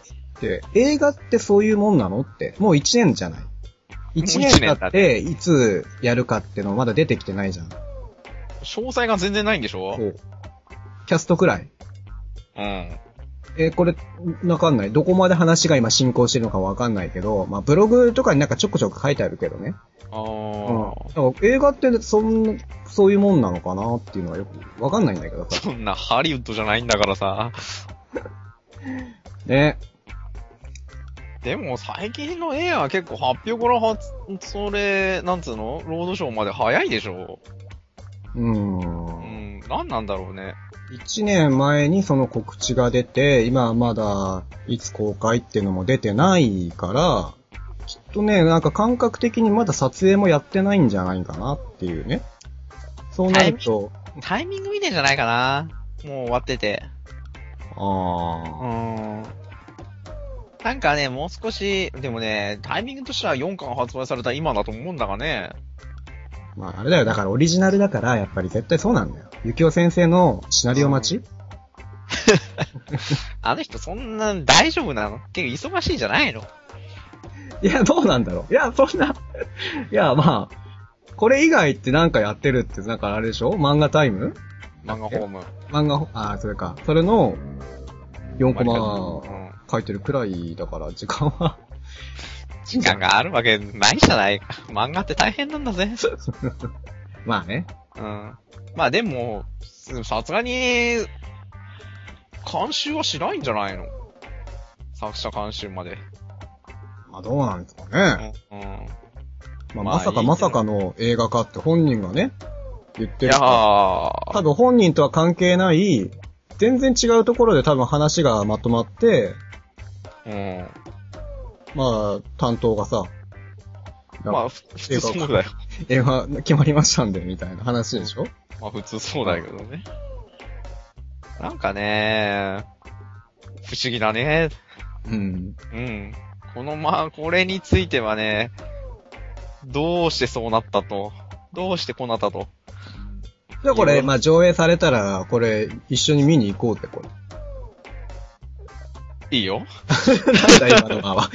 映画ってそういうもんなのって、もういちねんじゃない。いちねん経って、いつやるかってのまだ出てきてないじゃん。 詳細が全然ないんでしょ？ そう。キャストくらい。 うん。 えー、これ、わかんない。どこまで話が今進行してるのかわかんないけど、まあ、ブログとかになんかちょこちょこ書いてあるけどね。 ああ。 うん。映画ってそん、そういうもんなのかなっていうのはよくわかんないんだけどさ。 そんなハリウッドじゃないんだからさ。 ね。 でも最近の映画は結構発表からは、それ、なんつうの？ロードショーまで早いでしょ？ うーん。 うん、なんなんだろうね。 一年前にその告知が出て、今はまだいつ公開っていうのも出てないから、きっとね、なんか感覚的にまだ撮影もやってないんじゃないかなっていうね。そうなると。 タイミング見てんじゃないかな。もう終わってて。 ああ。 うーん。なんかね、もう少し、でもね、タイミングとしてはよんかん発売された今だと思うんだがね。 まああれだよ、だからオリジナルだからやっぱり絶対そうなんだよ。ゆきお先生のシナリオ待ち、 あの人そんな大丈夫なの？結構忙しいじゃないの？ いや、どうなんだろう。いや、そんな、いや、まあ、これ以外ってなんかやってるって、なんかあれでしょ？漫画タイム？ 漫画ホーム。 漫画、ああ、それか。それの、よんコマ書いてるくらいだから、時間は。 時間があるわけないじゃないか。漫画って大変なんだぜ。 まあね。 うん。まあでも、さすがに、監修はしないんじゃないの？作者監修まで。 まあどうなんですかね。 うん。うん、 まあ、まさかまさかの映画化って本人がね、言ってる。いやー。多分本人とは関係ない、全然違うところで多分話がまとまって、 うん。 まあ、担当がさ、 まあ、普通そうだよ。 映画決まりましたんで、みたいな話でしょ？ まあ普通そうだけどね。なんかね、不思議だね。 うん。 うん。このまあ、これについてはね、どうしてそうなったと。どうしてこうなったと。 じゃあこれ、まあ上映されたら、これ、一緒に見に行こうって、これ。 いいよ。 なんだ今の間は。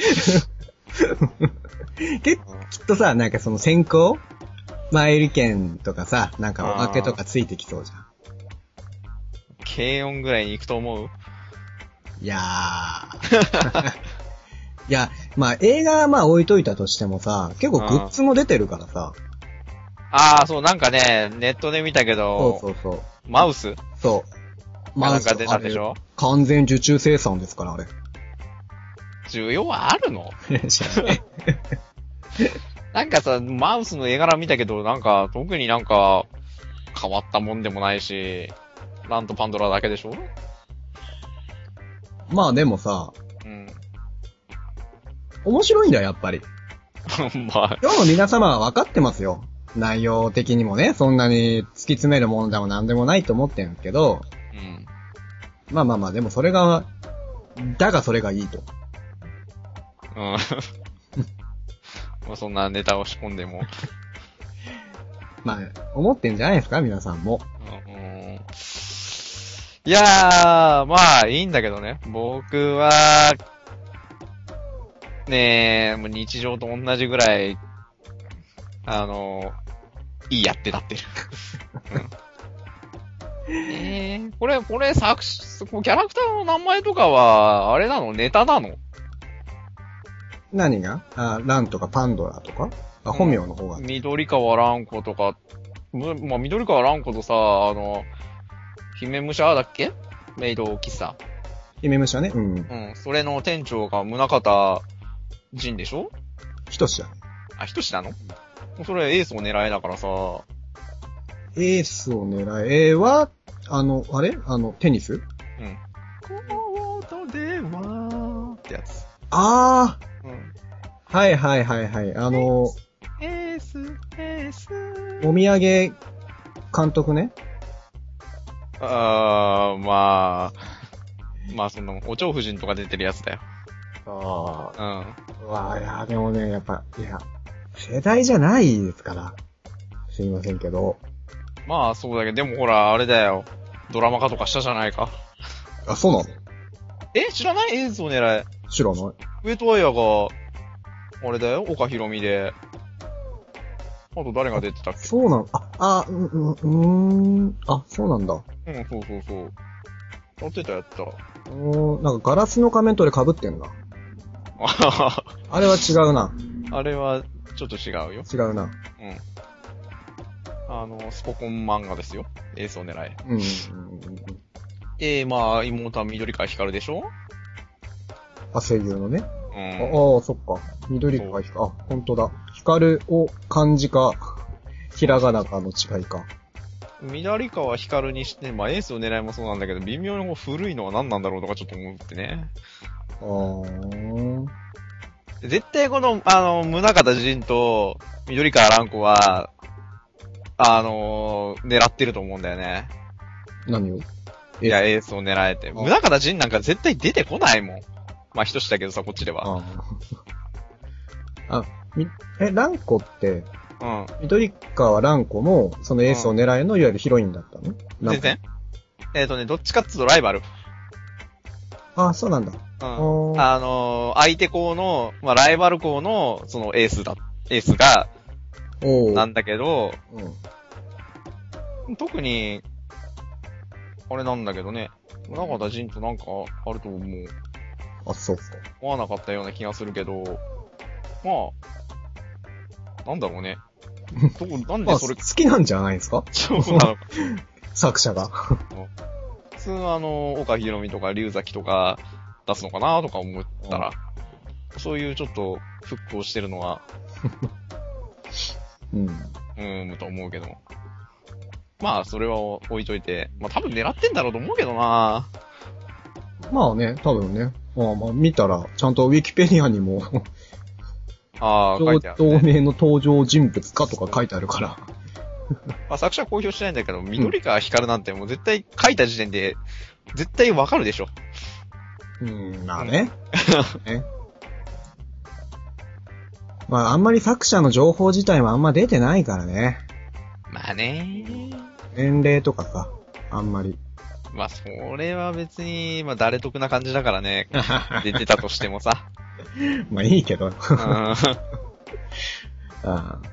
きっとさ、なんかその先行前売券とかさ、なんかおまけとかついてきそうじゃん。 軽音ぐらいに行くと思う？ いやー。いや、まあ映画はまあ置いといたとしてもさ、結構グッズも出てるからさ。 ああ、そう、なんかね、ネットで見たけど、 そうそうそう。 マウス？ そう。 マウスが出たでしょ？ 完全受注生産ですから、あれ。 需要はあるの？ 知らない。 なんかさ、マウスの絵柄見たけど、なんか、特になんか、 変わったもんでもないし、ランとパンドラだけでしょ？ まあでもさ、 うん。 面白いんだよ、やっぱり。 まあ。 今日の皆様は分かってますよ。内容的にもね、そんなに突き詰めるものでも何でもないと思ってるんですけど、 うん。 まあまあまあ、でもそれが、だがそれがいいと。 うん。まあそんなネタを仕込んでも。 まあ、思ってんじゃないですか、皆さんも。 うん、いやー、まあいいんだけどね。僕は、ねえ、もう日常と同じぐらい、あの、いいやってなってる。うん、えー、これ、これ作詞、キャラクターの名前とかは、あれなの？ネタなの？ 何があ、ランとかパンドラとかあ、本名の方が。 うん、緑川蘭子とか、まあ、緑川蘭子とさ、あの、姫武者だっけ？メイド喫茶。 姫武者ね。うん。 うん。それの店長が宗方仁でしょ？ ひとしだね。 あ、ひとしなの？それエースを狙いだからさ。 エースを狙えは、あの、あれあの、テニス？うん。 コートではってやつ。 あー。うん。はいはいはいはい。あの、 エース、エース。 お土産監督ね。 あー、まあ、まあその、お蝶夫人とか出てるやつだよ。 ああ。 うん。うわぁ、いや、でもね、やっぱ、いや、世代じゃないですから。すいませんけど。 まあそうだけど、でもほら、あれだよ。ドラマ化とかしたじゃないか。 あ、そうなの？ え、知らない？エースを狙い。 知らない。 ウェトワイヤーが、あれだよ、岡ひろみで。あと誰が出てたっけ？ そうなの？あ、あ、うん、うん、うーん。あ、そうなんだ。 うん、そうそうそう。やってたやってた。 うーん、なんかガラスの仮面とで被ってんな。あれは違うな。 あれは、ちょっと違うよ。 違うな。うん。 あの、スポコン漫画ですよ。エースを狙え。 うん。 で、まあ、妹は緑川光でしょ？ あ、声優のね。 うん。 ああ、そっか。緑川光。あ、ほんとだ。光を漢字か、ひらがなかの違いか。 緑川光にして、まあ、エースを狙いもそうなんだけど、微妙に古いのは何なんだろうとかちょっと思ってね。 あー。 絶対この、あの、宗像仁と緑川蘭子は、あのー、狙ってると思うんだよね。 何を？ いや、エースを狙えて。宗像仁なんか絶対出てこないもん。まあ、人志だけどさ、こっちでは。 あ、あみ、え、蘭子って、 うん。 緑川蘭子も、そのエースを狙いの、いわゆるヒロインだったの？ 全然。えっとね、どっちかっていうとライバル。 あ、そうなんだ。 うん。あのー、相手校の、まあ、ライバル校の、そのエースだ、エースが、なんだけど、うん、特に、あれなんだけどね、宗像仁となんかあると思う。 あ、そうか。 思わなかったような気がするけど、まあ、なんだろうね。どこ、なんでそれ、 まあ、好きなんじゃないですか？ そうなのか。 作者が。 普通あの、岡ひろみとか龍崎とか出すのかなとか思ったら、そういうちょっと、フックをしてるのは、 うん。 うん、と思うけど。まあ、それは置いといて、まあ多分狙ってんだろうと思うけどな。 まあね、多分ね。まあまあ見たら、ちゃんとウィキペディアにもああ、書いてある、 ね。同名の登場人物かとか書いてあるから。 まあ作者は公表してないんだけど、緑川光なんてもう絶対書いた時点で、絶対わかるでしょ。 うん、まあね。ねまああんまり作者の情報自体もあんま出てないからね。 まあね。 年齢とかさ、あんまり。 まあそれは別に、まあ誰得な感じだからね。出てたとしてもさ。 まあいいけど。ああ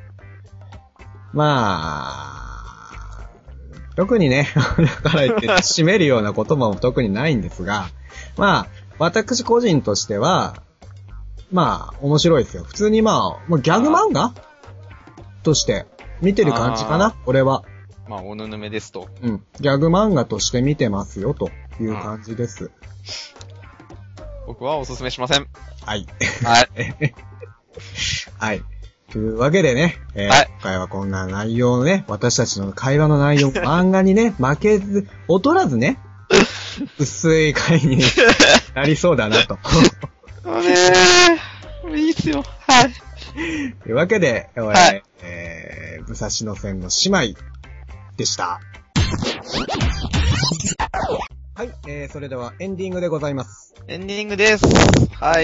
まあ、特にね、だから言って締めるような言葉も特にないんですが、まあ、私個人としては、まあ、面白いですよ。普通にまあ、もうギャグ漫画として見てる感じかな、俺は。 まあ、おぬぬめですと。 うん。ギャグ漫画として見てますよ、という感じです。 僕はおすすめしません。 はい。 はい。 はい。 というわけでね、えーはい、今回はこんな内容のね、私たちの会話の内容、漫画にね、負けず、劣らずね、薄い回になりそうだなと。 もうねー、いいっすよ。はい。 というわけで、はい、えー、武蔵野線の姉妹でした。はい、えー、それではエンディングでございます。 エンディングです。はい。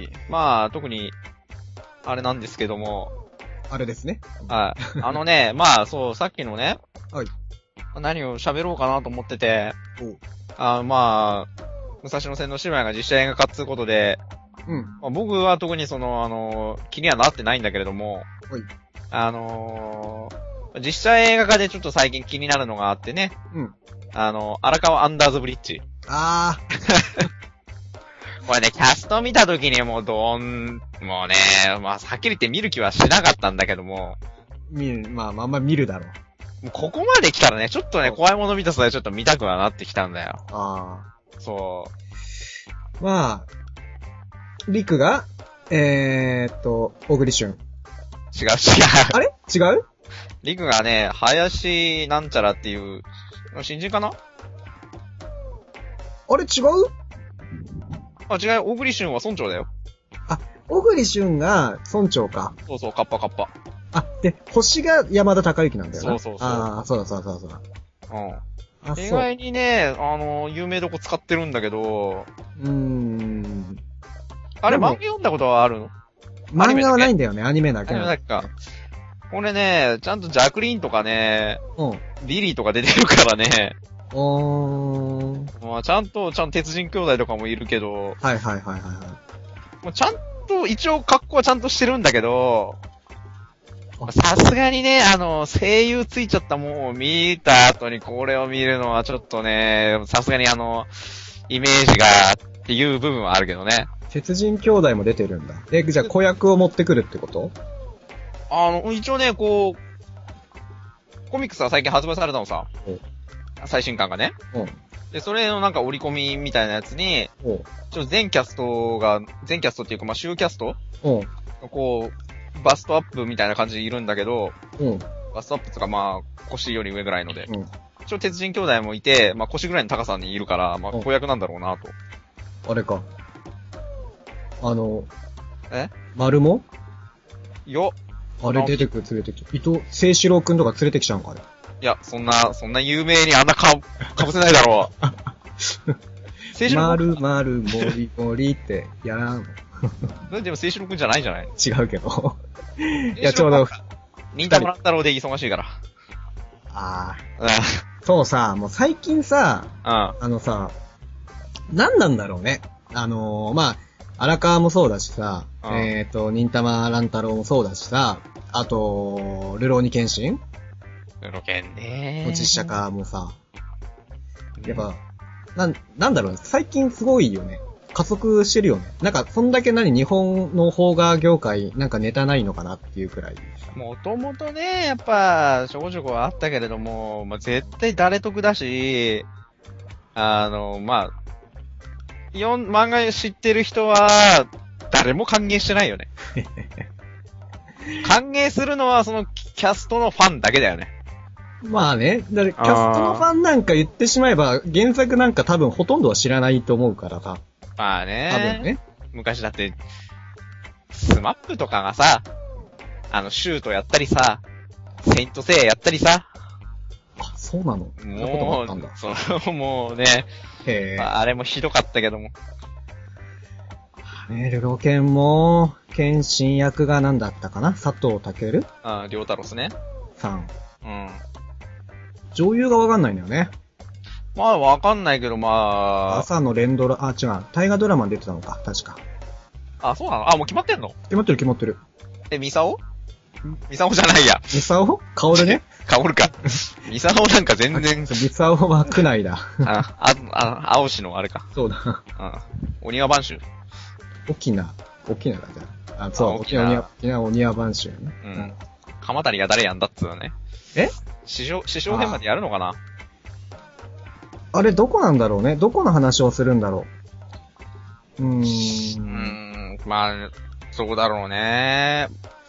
まあ、特に、あれなんですけども。 あれですね。 はい。あのね、まあ、そう、さっきのね。 はい。 何を喋ろうかなと思ってて。あまあ、武蔵野線の姉妹が実写映画化っていうことで。 うん。 まあ、僕は特にその、あの、気にはなってないんだけれども。 はい。 あのー、実写映画化でちょっと最近気になるのがあってね。 うん。 あの、荒川アンダーズブリッジ。 あー。 これね、キャスト見たときにもうどん、もうね、まあ、はっきり言って見る気はしなかったんだけども。 見る、まあ、まあまあ見るだろう。もうここまで来たらね、ちょっとね、怖いもの見たさでちょっと見たくはなってきたんだよ。 ああ。そう。 まあ、リクが、えーっと、小栗旬。 違う違う。 あれ違うリクがね、林なんちゃらっていう、新人かなあれ違うあ、違う、小栗旬は村長だよ。 あ、小栗旬が村長か。 そうそう、カッパカッパ。 あ、で、星が山田孝之なんだよな。 そうそうそう。 ああ、そうだそうだそうだ。 うん。あ、意外にね、あの、有名どこ使ってるんだけど。 うーん。 あれ、漫画読んだことはあるの？ 漫画はないんだよね、アニメだけ。 アニメだけか。これね、ちゃんとジャクリーンとかね、 うん。 ビリーとか出てるからね。 おー。 まあ、ちゃんと、ちゃんと鉄人兄弟とかもいるけど。 はいはいはいはいはい。 もうちゃんと、一応格好はちゃんとしてるんだけど、さすがにね、あの、声優ついちゃったもんを見た後にこれを見るのはちょっとね、さすがにあの、イメージがっていう部分はあるけどね。 鉄人兄弟も出てるんだ。え、じゃあ子役を持ってくるってこと？ あの、一応ね、こう、コミックスは最近発売されたのさ。最新刊がね。で、それのなんか折り込みみたいなやつに、ちょっと全キャストが、全キャストっていうか、まあ、主キャストこう、バストアップみたいな感じでいるんだけど、バストアップとかまあ、腰より上ぐらいので。一応鉄人兄弟もいて、まあ、腰ぐらいの高さにいるから、まあ、子役なんだろうなと。 あれか。あの、 え丸もよ。 あれ出てくる連れてき伊藤聖志郎くんとか連れてきちゃうんかあれ。 いや、そんな、そんな有名にあんなか、かぶせないだろう。 聖志郎くん。まるまるもりもりってやらんの。でも聖志郎くんじゃないんじゃない違うけど。いや、ちょうど。 忍たま乱太郎で忙しいから。 ああ。そうさ、もう最近さ、 うん、あのさ、何なんだろうね。あのー、まあ、荒川もそうだしさ、うん、えっ、ー、と、忍たま乱太郎もそうだしさ、あと、ルローニケンシンルロケンねー。 実写化もさ、やっぱ、なん、なんだろうね、最近すごいよね。加速してるよね。なんか、そんだけ何、日本の邦画業界、なんかネタないのかなっていうくらい。 もともとね、やっぱ、ちょこちょこはあったけれども、まあ、絶対誰得だし、あの、まあ、四漫画知ってる人は、誰も歓迎してないよね。歓迎するのはそのキャストのファンだけだよね。 まあね、だキャストのファンなんか言ってしまえば、原作なんか多分ほとんどは知らないと思うからさ。 まあね。 多分ね。 昔だって、スマップとかがさ、あの、シュートやったりさ、セイントセイヤやったりさ。 あ、そうなの？ もう、そう、もうね、 へー、 まあ、あれもひどかったけども。 ね、ルロケンも、剣心役が何だったかな？佐藤健？ ああ、りょうたろすね。 さん。 うん。 女優がわかんないんだよね。 まあ、わかんないけど、まあ。 朝の連ドラ、あ、違う、大河ドラマに出てたのか、確か。 あ、そうなの？あ、もう決まってんの？ 決まってる決まってる。 え、ミサオ？ミサオじゃないや。 ミサオ？カオルね。 カオルか。ミサオなんか全然。ミサオは区内だ。 あ、あ、あ、青市のあれか。 そうだ。 うん。お庭番衆。 沖縄。沖縄だじゃん。あ、そう、沖縄、沖縄お庭番衆ね。 うん。鎌谷が誰やんだっつうのね。 え？ 師匠、師匠編までやるのかな？ あれ、どこなんだろうね。どこの話をするんだろう。うーん。うーん、まあ、そうだろうね。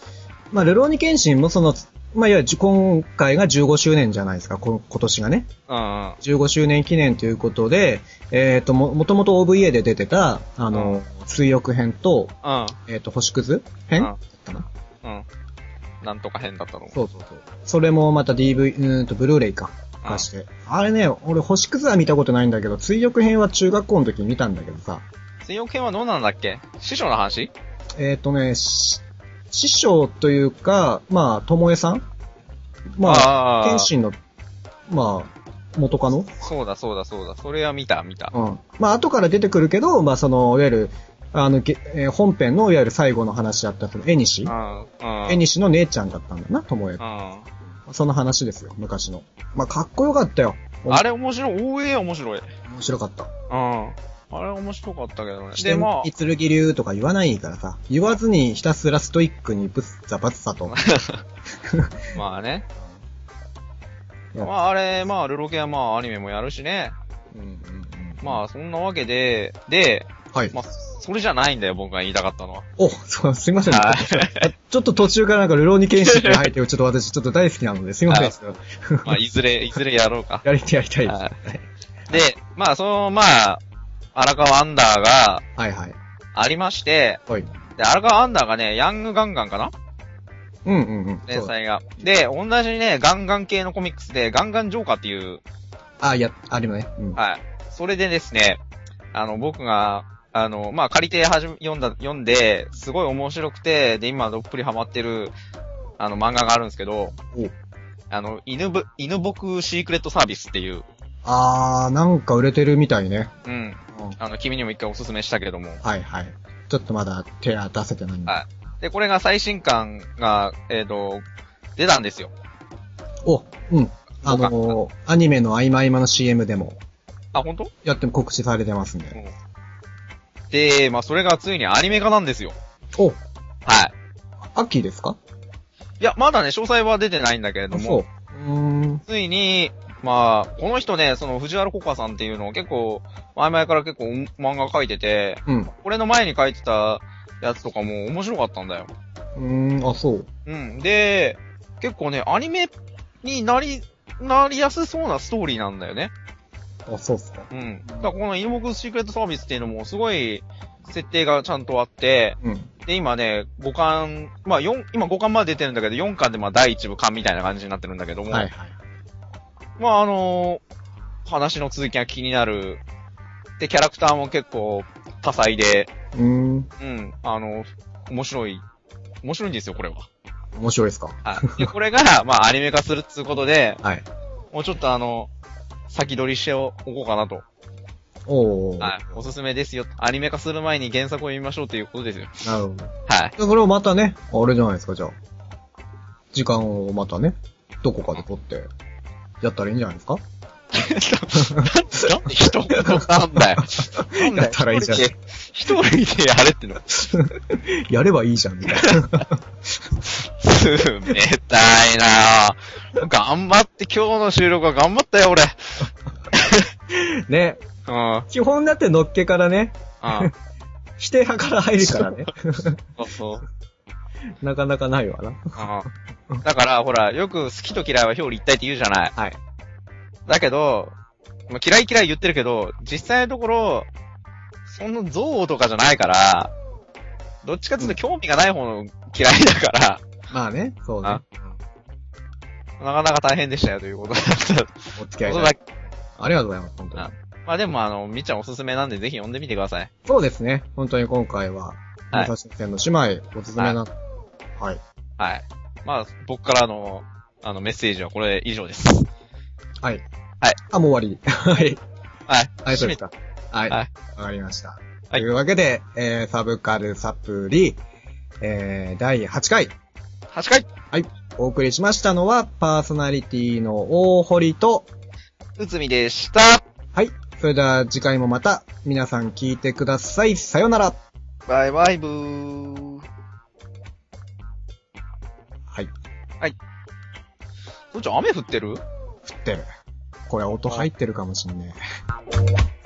まあ、ルローニケンシンもその、まあ、いわゆる今回がじゅうごしゅうねんじゃないですか、こ今年がね。 うんうん。 じゅうごしゅうねん記念ということで、えっ、ー、と、も、もともと オーブイエー で出てた、あの、うん、水浴編と、うん、えっ、ー、と、星屑編、うん、だったな。 うん。なんとか編だったの。 そうそうそう。それもまた ディーブイ、うんと、ブルーレイか。化して。うん、あれね、俺、星屑は見たことないんだけど、水浴編は中学校の時に見たんだけどさ。 水浴編はどうなんだっけ？師匠の話？ えっ、ー、とね、師匠というか、まあ、ともえさんまあ、天心の、まあ、元カノ？ そうだそうだそうだ。それは見た見た。 うん。まあ、後から出てくるけど、まあ、その、いわゆる、あの、えー、本編のいわゆる最後の話だったその、えにしえにしの姉ちゃんだったんだな、ともえ。うん。その話ですよ、昔の。まあ、かっこよかったよ。 あれ面白い。おえ面白い。 面白かった。 うん。あれ面白かったけどね。 で、まあ。剣流とか言わないからさ。言わずにひたすらストイックにぶっざばっさと。 まあね。まああれ、まあルロケはまあアニメもやるしね。うんうんうん。まあそんなわけで、で、はい。まあ、それじゃないんだよ、僕が言いたかったのは。 お、そう、すいません、ね。ちょっと途中からなんかルローニケンシンが入って、ちょっと私ちょっと大好きなので、すいません。 まあ、いずれ、いずれやろうか。 やりたい、やりたいです。で、まあ、その、まあ、荒川アンダーが、 はいはい。 ありまして、 はい。 で、荒川アンダーがね、ヤングガンガンかなうんうんうん。 連載が。で、同じね、ガンガン系のコミックスで、ガンガンジョーカーっていう。 あ、いや、ありもね。 うん。はい。それでですね、あの、僕が、あの、まあ、借りてはじめ、読んだ、読んで、すごい面白くて、で、今どっぷりハマってる、あの、漫画があるんですけど、あの、犬ぶ、犬僕シークレットサービスっていう。 あー、なんか売れてるみたいね。 うん。うん、あの、君にも一回おすすめしたけども。 はいはい。ちょっとまだ手は出せてないんで。はい。で、これが最新刊が、えっ、ー、と、出たんですよ。 お、うん。あのー、アニメの合間合間の シーエム でも。 あ、本当？ やっても告知されてますんで。 うん、で、まあ、それがついにアニメ化なんですよ。 お。 はい。 秋ですか？ いや、まだね、詳細は出てないんだけれども。 そう。うーん。 ついに、まあ、この人ね、その藤原コカさんっていうのを結構、前々から結構漫画描いてて、 うん。 これの前に描いてたやつとかも面白かったんだよ。 うーん、あ、そう。 うん。で、結構ね、アニメになり、なりやすそうなストーリーなんだよね。 あ、そうっすか。 うん。だからこの犬僕シークレットサービスっていうのもすごい設定がちゃんとあって、うん。で、今ね、ごかん、まあよん、今ごかんまで出てるんだけど、よんかんでまあだいいち部巻みたいな感じになってるんだけども。はいはい。まああのー、話の続きが気になる。で、キャラクターも結構多彩で。 うん。 うん。あの、面白い。面白いんですよ、これは。 面白いですか？ はい。で、これが、まあアニメ化するっつうことで、 はい。 もうちょっとあの、先取りしておこうかなと。 おー。 はい。おすすめですよ。アニメ化する前に原作を読みましょうということですよ。 なるほど。 はい。 それをまたね、あれじゃないですか、じゃあ。時間をまたね、どこかで取って、やったらいいんじゃないですか？ なんで一言なんだよ。なんだよ。 やったらいいじゃん。 一人でやれっての。 やればいいじゃん、みたいな。 冷たいなぁ。頑張って今日の収録は頑張ったよ、俺。 ね。 うん。 基本だってのっけからね。 うん。 否定派から入るからね。 そうそう。 なかなかないわな。 うん。だから、ほら、よく好きと嫌いは表裏一体って言うじゃない。 はい。 だけど、まあ、嫌い嫌い言ってるけど、実際のところ、そんな憎悪とかじゃないから、どっちかっていうと興味がない方の嫌いだから。 うん、まあね、そうね。 なかなか大変でしたよということだった。 お付き合いだ。ありがとうございます、本当に。 まあでもあの、みっちゃんおすすめなんでぜひ読んでみてください。 そうですね。本当に今回は、武蔵先生の姉妹おすすめな、はい。はい。 はい。まあ、僕からの、あの、メッセージはこれ以上です。 はい。 はい。 あ、もう終わり。はい。 はい。 はい、そうですか。はい。 はい。 わかりました。 はい。 というわけで、えー、サブカルサプリ、えー、だいはちかい。 はちかい。 はい。お送りしましたのは、パーソナリティの大堀と、 うつみでした。 はい。それでは次回もまた皆さん聞いてください。さよなら。 バイバイブー。 はい。 はい。どっち雨降ってる？降ってる。これ音入ってるかもしんねえ。